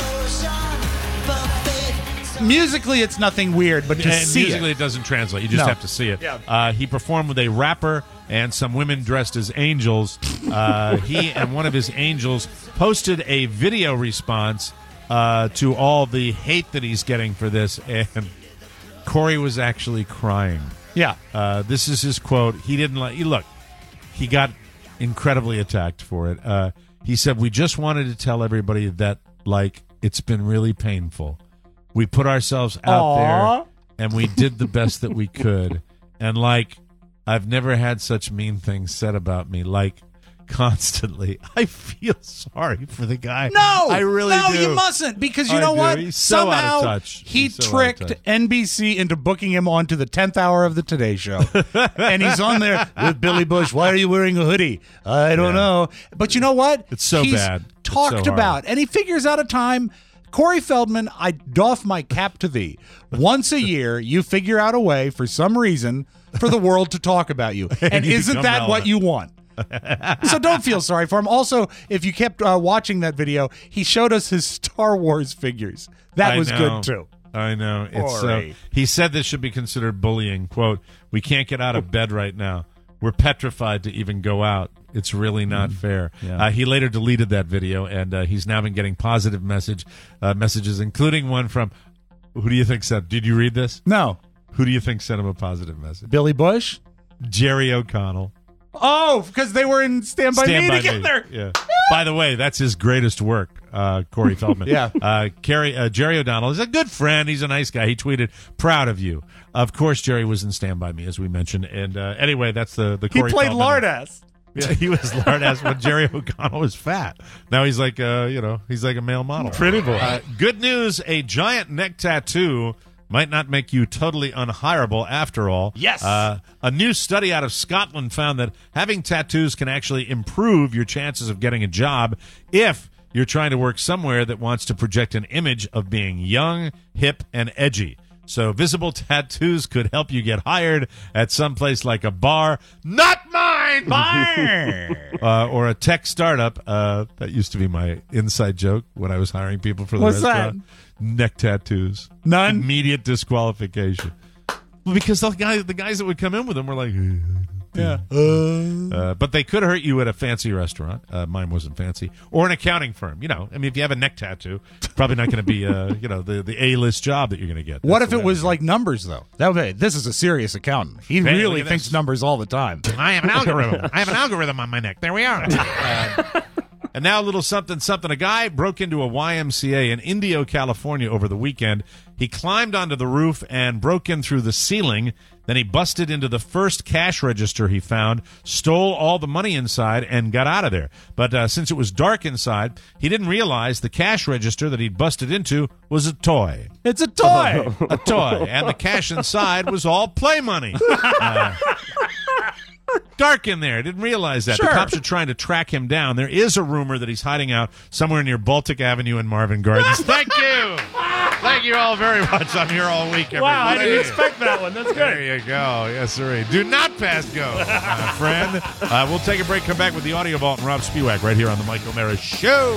Musically, it's nothing weird, but to And see musically, it. it doesn't translate. You just No. have to see it. Yeah. Uh, he performed with a rapper and some women dressed as angels. Uh, he and one of his angels posted a video response uh, to all the hate that he's getting for this, and Corey was actually crying. Yeah. Uh, this is his quote. He didn't like. He, look, he got incredibly attacked for it. Uh, he said, "We just wanted to tell everybody that, like, it's been really painful. We put ourselves out Aw. there and we did the best that we could. And, like, I've never had such mean things said about me, like, constantly." I feel sorry for the guy. No, I really no, do. you mustn't, because you I know do. what? He's so out of Somehow touch. he He's so out of tricked touch. N B C into booking him onto the tenth hour of the Today Show, and he's on there with Billy Bush. Why are you wearing a hoodie? I don't Yeah. know, but you know what? It's so he's bad. It's Talked so hard. about, and he figures out a time. Corey Feldman, I doff my cap to thee. Once a year, you figure out a way, for some reason, for the world to talk about you. And you isn't become that what relevant. you want? So don't feel sorry for him. Also, if you kept uh, watching that video, he showed us his Star Wars figures. That I was know. good, too. I know. It's uh, Corey. he said this should be considered bullying. Quote, "We can't get out of bed right now. We're petrified to even go out. It's really not fair." Yeah. Uh, he later deleted that video, and uh, he's now been getting positive message uh, messages, including one from, who do you think sent? Did you read this? No. Who do you think sent him a positive message? Billy Bush? Jerry O'Connell. Oh, because they were in Stand By Stand Me By together. Me. Yeah. By the way, that's his greatest work, uh, Corey Feldman. Yeah. Uh, Carrie, uh, Jerry O'Donnell is a good friend. He's a nice guy. He tweeted, "Proud of you." Of course, Jerry was in Stand By Me, as we mentioned. And uh, anyway, that's the the He Corey played Feldman. Lardass. Yeah, he was Lardass when Jerry O'Connell was fat. Now he's like, uh, you know, he's like a male model. Pretty boy. Uh, good news: a giant neck tattoo might not make you totally unhireable after all. Yes. Uh, a new study out of Scotland found that having tattoos can actually improve your chances of getting a job if you're trying to work somewhere that wants to project an image of being young, hip, and edgy. So visible tattoos could help you get hired at some place like a bar. Not mine! Bar! uh, or a tech startup. Uh, that used to be my inside joke when I was hiring people for the What's restaurant. That? Neck tattoos. None? Immediate disqualification. Well, because the guys, the guys that would come in with them were like... Yeah. Uh, but they could hurt you at a fancy restaurant. Uh, mine wasn't fancy. Or an accounting firm. You know, I mean, if you have a neck tattoo, probably not going to be, uh, you know, the, the A-list job that you're going to get. What That's if the it was like numbers, though? That would be, this is a serious accountant. He Hey, really look at thinks this. numbers all the time. I have an algorithm. I have an algorithm on my neck. There we are. Uh, and now a little something, something. A guy broke into a Y M C A in Indio, California over the weekend. He climbed onto the roof and broke in through the ceiling. Then he busted into the first cash register he found, stole all the money inside, and got out of there. But uh, since it was dark inside, he didn't realize the cash register that he'd busted into was a toy. It's a toy! A toy. And the cash inside was all play money. Uh, dark in there. Didn't realize that. Sure. The cops are trying to track him down. There is a rumor that he's hiding out somewhere near Baltic Avenue and Marvin Gardens. Thank you. Thank you all very much. I'm here all week, everybody. Wow, I didn't expect that one. That's good. There you go. Yes, sir. Do not pass go, my friend. Uh, we'll take a break, come back with the Audio Vault and Rob Spewak right here on the Mike O'Mara Show.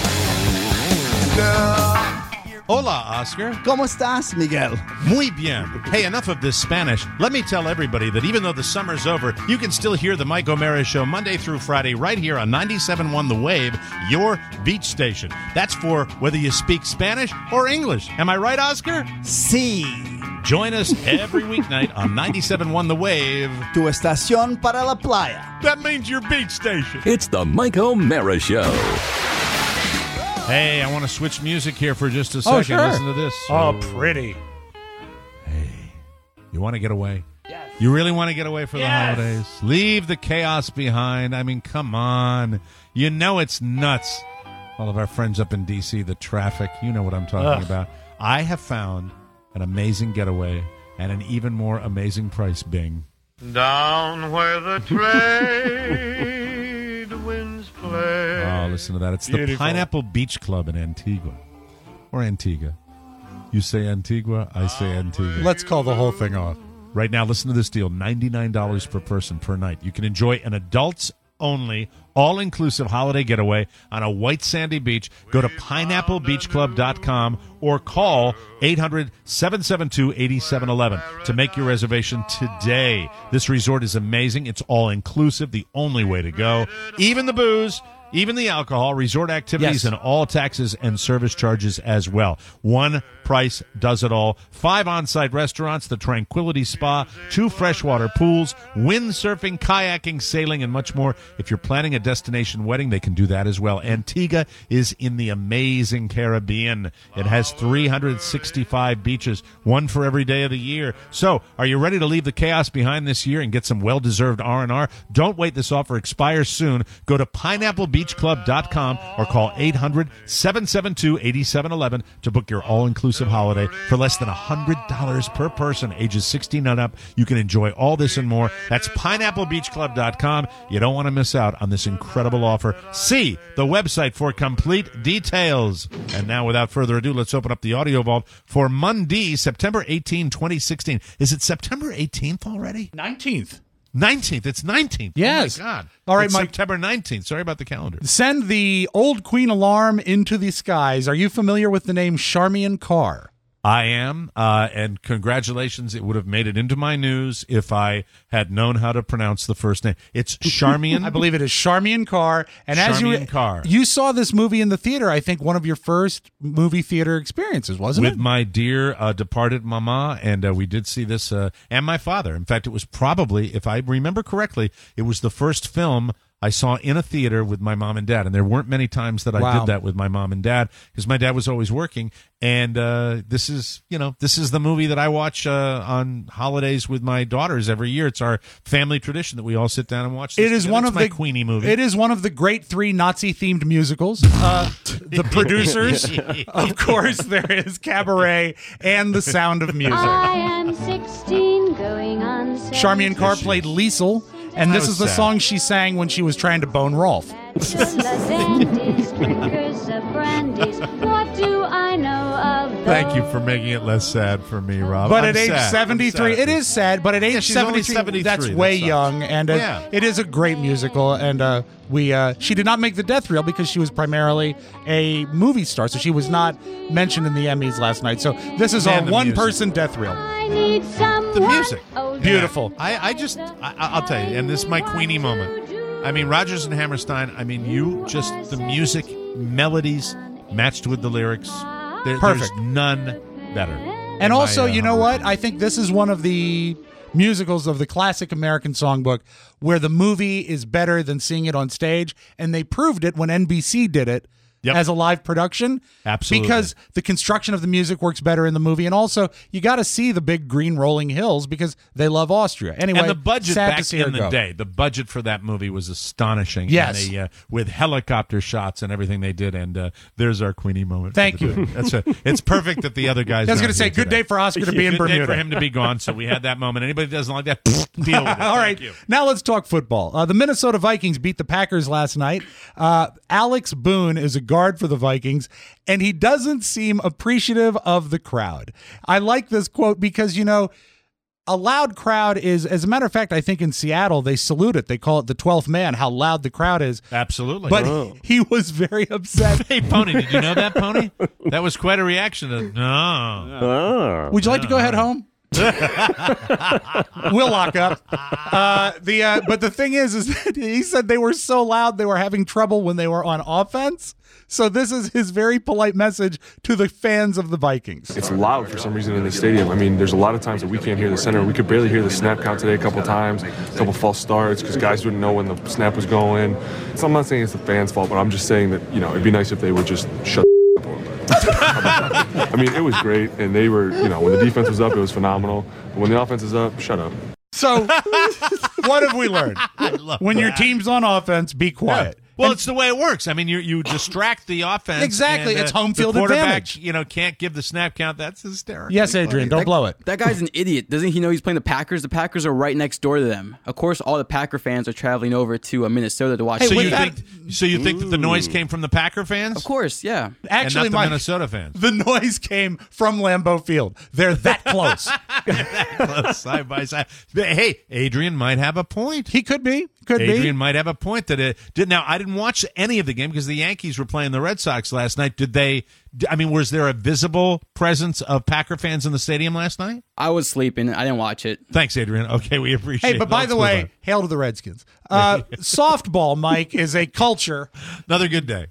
Hola, Oscar. ¿Cómo estás, Miguel? Muy bien. Hey, enough of this Spanish. Let me tell everybody that even though the summer's over, you can still hear the Mike O'Mara Show Monday through Friday right here on ninety-seven point one The Wave, your beach station. That's for whether you speak Spanish or English. Am I right, Oscar? Sí. Join us every weeknight on ninety-seven point one The Wave. Tu estación para la playa. That means your beach station. It's the Mike O'Mara Show. Hey, I want to switch music here for just a second. Oh, sure. Listen to this. Oh, pretty. Hey, you want to get away? Yes. You really want to get away for Yes. the holidays? Leave the chaos behind. I mean, come on. You know it's nuts. All of our friends up in D C, the traffic, you know what I'm talking Ugh. about. I have found an amazing getaway and an even more amazing price, Bing. Down where the trade winds play. Oh, listen to that. It's the Beautiful. Pineapple Beach Club in Antigua. Or Antigua. You say Antigua, I say Antigua. Let's call the whole thing off. Right now, listen to this deal. ninety-nine dollars per person per night. You can enjoy an adults-only, all-inclusive holiday getaway on a white sandy beach. Go to pineapple beach club dot com or call eight hundred, seven seven two, eight seven one one to make your reservation today. This resort is amazing. It's all-inclusive, the only way to go. Even the booze, even the alcohol, resort activities, Yes. and all taxes and service charges as well. One price does it all. Five on-site restaurants, the Tranquility Spa, two freshwater pools, windsurfing, kayaking, sailing, and much more. If you're planning a destination wedding, they can do that as well. Antigua is in the amazing Caribbean. It has three hundred sixty-five beaches, one for every day of the year. So, are you ready to leave the chaos behind this year and get some well-deserved R and R? Don't wait. This offer expires soon. Go to pineapple beach club dot com or call eight hundred, seven seven two, eight seven one one to book your all-inclusive holiday for less than one hundred dollars per person, ages sixteen and up. You can enjoy all this and more. That's pineapple beach club dot com. You don't want to miss out on this incredible offer. See the website for complete details. And now, without further ado, let's open up the Audio Vault for Monday, September eighteenth, twenty sixteen. Is it September eighteenth already? nineteenth. nineteenth. It's nineteenth. Yes. Oh, my God. All right, it's Mike. September nineteenth. Sorry about the calendar. Send the old queen alarm into the skies. Are you familiar with the name Charmian Carr? I am, uh, and congratulations. It would have made it into my news if I had known how to pronounce the first name. It's Charmian. I believe it is Charmian Carr. And as Charmian you Carr. you saw this movie in the theater, I think one of your first movie theater experiences, wasn't With it? my dear uh, departed mama, and uh, we did see this, uh, and my father. In fact, it was probably, if I remember correctly, it was the first film I saw in a theater with my mom and dad. And there weren't many times that I Wow. did that with my mom and dad because my dad was always working. And uh, this is, you know, this is the movie that I watch uh, on holidays with my daughters every year. It's our family tradition that we all sit down and watch this It is together. one It's of my the Queenie movie. It is one of the great three Nazi-themed musicals. Uh, the producers, of course, there is Cabaret and The Sound of Music. I am sixteen, going on seventeen. Charmian Carr played Liesel, and That this was is the sad. song she sang when she was trying to bone Rolf. Drinkers of brandies, what do I know of Thank you for making it less sad for me, Rob. But I'm at age sad. seventy-three, I'm sad. it is sad, but at age Yeah, she's only seventy-three, seventy-three. that's That way sucks. young, and uh, Yeah. it is a great musical, and uh, we uh, she did not make the death reel because she was primarily a movie star, so she was not mentioned in the Emmys last night. So this is Man, our the one-person death reel. I need someone. The music. Oh, Beautiful. I, I just, I, I'll tell you, and this is my Queenie moment. I mean, Rodgers and Hammerstein, I mean, you just, the music, melodies matched with the lyrics. There, Perfect. There's none better. And in also, my, uh, you know what? I think this is one of the musicals of the classic American songbook where the movie is better than seeing it on stage, and they proved it when N B C did it Yep. as a live production. Absolutely. Because the construction of the music works better in the movie, and also you got to see the big green rolling hills because they love Austria. Anyway, and the budget sad to back see her in the go. day, the budget for that movie was astonishing. Yes. And they, uh, with helicopter shots and everything they did. And uh, there's our Queenie moment. for Thank the you. day. That's a, it's perfect that the other guys. I was going gonna to say, good day for Oscar to be in good Bermuda. Day for him to be gone. So we had that moment. Anybody that doesn't like that, deal with it. All right, Thank you. now let's talk football. Uh, the Minnesota Vikings beat the Packers last night. Uh, Alex Boone is a guard for the Vikings, and he doesn't seem appreciative of the crowd. I like this quote because, you know, a loud crowd is, as a matter of fact, I think in Seattle, they salute it. They call it the twelfth man, how loud the crowd is. Absolutely. But Oh. he was very upset. Hey, Pony, did you know that, Pony? That was quite a reaction. To, no. Would you like to go head home? We'll lock up. Uh, the uh, but the thing is, is that he said they were so loud they were having trouble when they were on offense. So this is his very polite message to the fans of the Vikings. It's loud for some reason in the stadium. I mean, there's a lot of times that we can't hear the center. We could barely hear the snap count today a couple times, a couple false starts because guys wouldn't know when the snap was going. So I'm not saying it's the fans' fault, but I'm just saying that, you know, it'd be nice if they would just shut up a little bit. I mean, it was great, and they were, you know, when the defense was up, it was phenomenal. But when the offense is up, shut up. So what have we learned? When your team's on offense, be quiet. Well, it's the way it works. I mean, you you distract the offense. Exactly. and, uh, It's home the field quarterback, advantage. You know, can't give the snap count. That's hysterical. Yes, Adrian, don't that, blow it. That guy's an idiot. Doesn't he know he's playing the Packers? The Packers are right next door to them. Of course, all the Packer fans are traveling over to uh, Minnesota to watch. So the you game. think? So you think that the noise came from the Packer fans? Of course, yeah. Actually, and not the Mike, Minnesota fans. The noise came from Lambeau Field. They're that close. Close, side by side. Hey, Adrian might have a point. He could be. Could Adrian be. might have a point that it did. Now, I didn't watch any of the game because the Yankees were playing the Red Sox last night. Did they? I mean, was there a visible presence of Packer fans in the stadium last night? I was sleeping. I didn't watch it. Thanks, Adrian. Okay, we appreciate it. Hey, but by Let's the move way, on. hail to the Redskins. Uh, softball, Mike, is a culture. Another good day.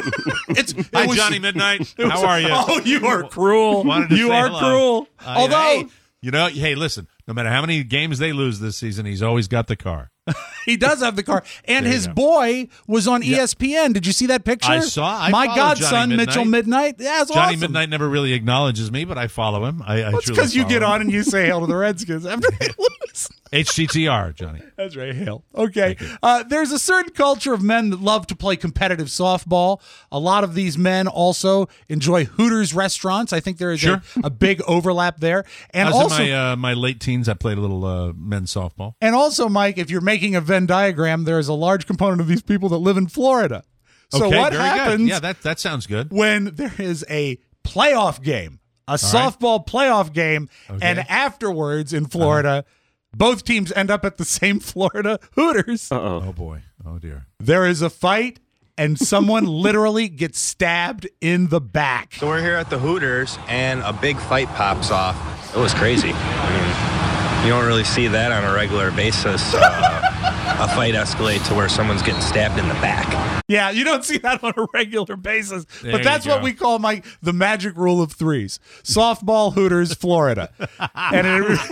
It's it Hi, was- Johnny Midnight. it was- How are you? Oh, you are cruel. Wanted to You say are hello. cruel. Uh, Although, hey, you know, hey, listen. No matter how many games they lose this season, he's always got the car. he does have the car, and There you his go. boy was on E Yeah. S P N. Did you see that picture? I saw. I My follow godson, Johnny Mitchell Midnight. Yeah, it's Johnny awesome. Midnight never really acknowledges me, but I follow him. I, I Well, it's truly because you follow get him. on and you say hail to the Redskins after they lose. H T T R, Johnny. That's right, hail. Okay. Uh, there's a certain culture of men that love to play competitive softball. A lot of these men also enjoy Hooters restaurants. I think there is Sure. a, a big overlap there. And I was also, in my uh, my late teens. I played a little uh, men's softball. and also, Mike, if you're making a Venn diagram, there is a large component of these people that live in Florida. So okay, what very happens Good. Yeah, that that sounds good. when there is a playoff game, a right. softball playoff game, Okay. and afterwards in Florida, both teams end up at the same Florida Hooters. Uh-oh. Oh boy. Oh dear. There is a fight, and someone literally gets stabbed in the back. So we're here at the Hooters, and a big fight pops off. It was crazy. I mean, you don't really see that on a regular basis. Uh, a fight escalate to where someone's getting stabbed in the back. Yeah, you don't see that on a regular basis, There but that's you what go. we call, Mike, the magic rule of threes. Softball Hooters, Florida. and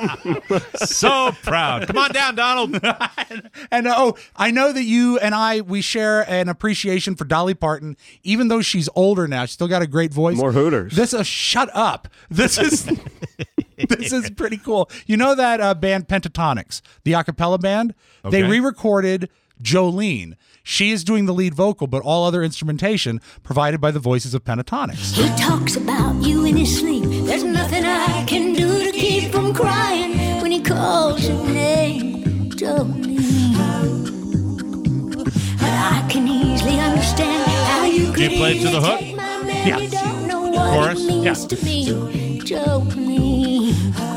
it, So proud. Come on down, Donald. And oh, I know that you and I, we share an appreciation for Dolly Parton, even though she's older now. She's still got a great voice. More Hooters. This is shut up. This is this is pretty cool. You know that uh, band Pentatonics, the a cappella band? They Okay. re-recorded Jolene. She is doing the lead vocal, but all other instrumentation provided by the voices of Pentatonics. He talks about you in his sleep. There's nothing I can do to keep from crying when he calls your name, Jolene. But I can easily understand how you Do could you play it to the hook? irritate my man. You don't know what chorus? It means Yeah. to me, Jolene.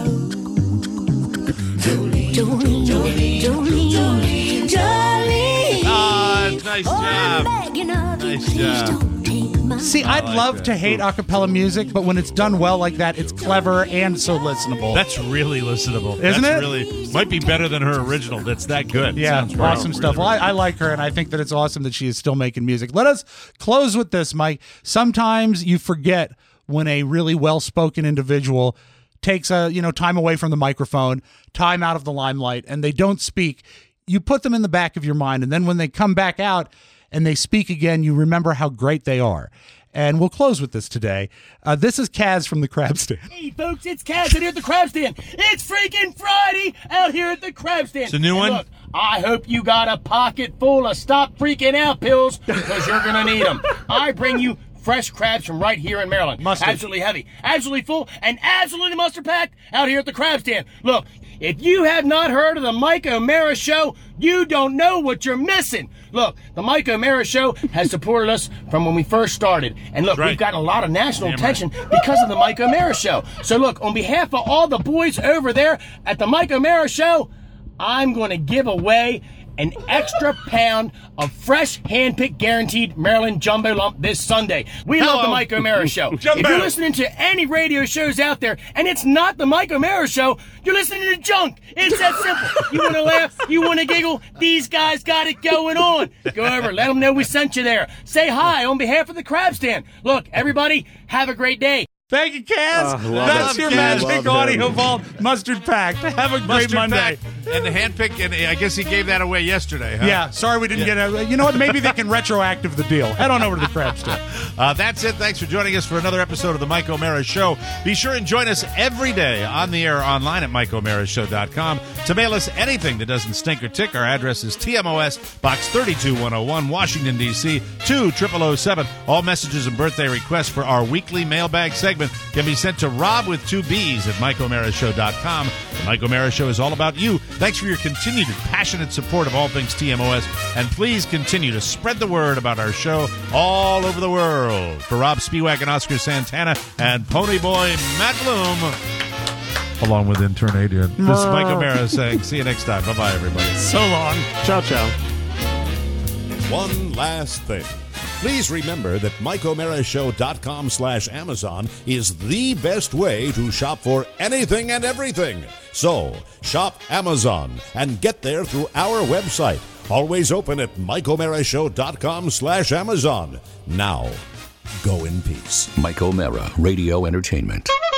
Jolene, Jolene, Jolene, Jolene. Ah, nice Oh, I'm job. begging of you, Nice please job. don't take my See, I'd love to hate a cappella music, but when it's done well like that, it's clever and so listenable. That's really listenable. Isn't That's it? Really might be better than her original. That's that good. Yeah, Sounds awesome really, stuff. really Well, I, I like her, and I think that it's awesome that she is still making music. Let us close with this, Mike. Sometimes you forget when a really well-spoken individual takes a you know time away from the microphone, time out of the limelight, and they don't speak. You put them in the back of your mind, and then when they come back out and they speak again, you remember how great they are. And we'll close with this today. Uh, this is Kaz from the Crab Stand. Hey, folks, it's Kaz out here at the Crab Stand. It's freaking Friday out here at the Crab Stand. It's a new And one? Look, I hope you got a pocket full of Stop Freaking Out pills, because you're going to need them. I bring you fresh crabs from right here in Maryland. Mustard. Absolutely heavy, absolutely full, and absolutely mustard packed out here at the Crab Stand. Look, if you have not heard of the Mike O'Mara Show, you don't know what you're missing. Look, the Mike O'Mara Show has supported us from when we first started. And look, That's right. we've gotten a lot of national Damn attention because of the Mike O'Mara Show. So look, on behalf of all the boys over there at the Mike O'Mara Show, I'm going to give away an extra pound of fresh, hand-picked, guaranteed Maryland Jumbo Lump this Sunday. We love Hello. the Mike O'Mara Show. Jumbo. If you're listening to any radio shows out there, and it's not the Mike O'Mara Show, you're listening to junk. It's that simple. You want to laugh? You want to giggle? These guys got it going on. Go over, let them know we sent you there. Say hi on behalf of the Crab Stand. Look, everybody, have a great day. Thank you, Kaz. Uh, love That's it. your Kaz. magic Love audio him. vault. Mustard packed. Have a great Mustard Monday. pack and the handpick, and I guess he gave that away yesterday, huh? Yeah, sorry we didn't get a. You know what? Maybe they can retroactive the deal. Head on over to the Crab Stand. Uh, that's it. Thanks for joining us for another episode of the Mike O'Mara Show. Be sure and join us every day on the air online at mike o'mara show dot com. To mail us anything that doesn't stink or tick, our address is T M O S, Box thirty-two one oh one, Washington, D C, two thousand seven. All messages and birthday requests for our weekly mailbag segment can be sent to Rob with two B's at mike o'mara show dot com. The Mike O'Mara Show is all about you. Thanks for your continued passionate support of all things T M O S, and please continue to spread the word about our show all over the world. For Rob Spiewak and Oscar Santana and Pony Boy Matt Bloom, along with intern Adrian, this is Mike O'Mara saying, see you next time. Bye-bye, everybody. So long. Ciao, ciao. One last thing. Please remember that mike o'mara show dot com slash Amazon is the best way to shop for anything and everything. So, shop Amazon and get there through our website. Always open at mike o'mara show dot com slash Amazon. Now, go in peace. Mike O'Mara, Radio Entertainment.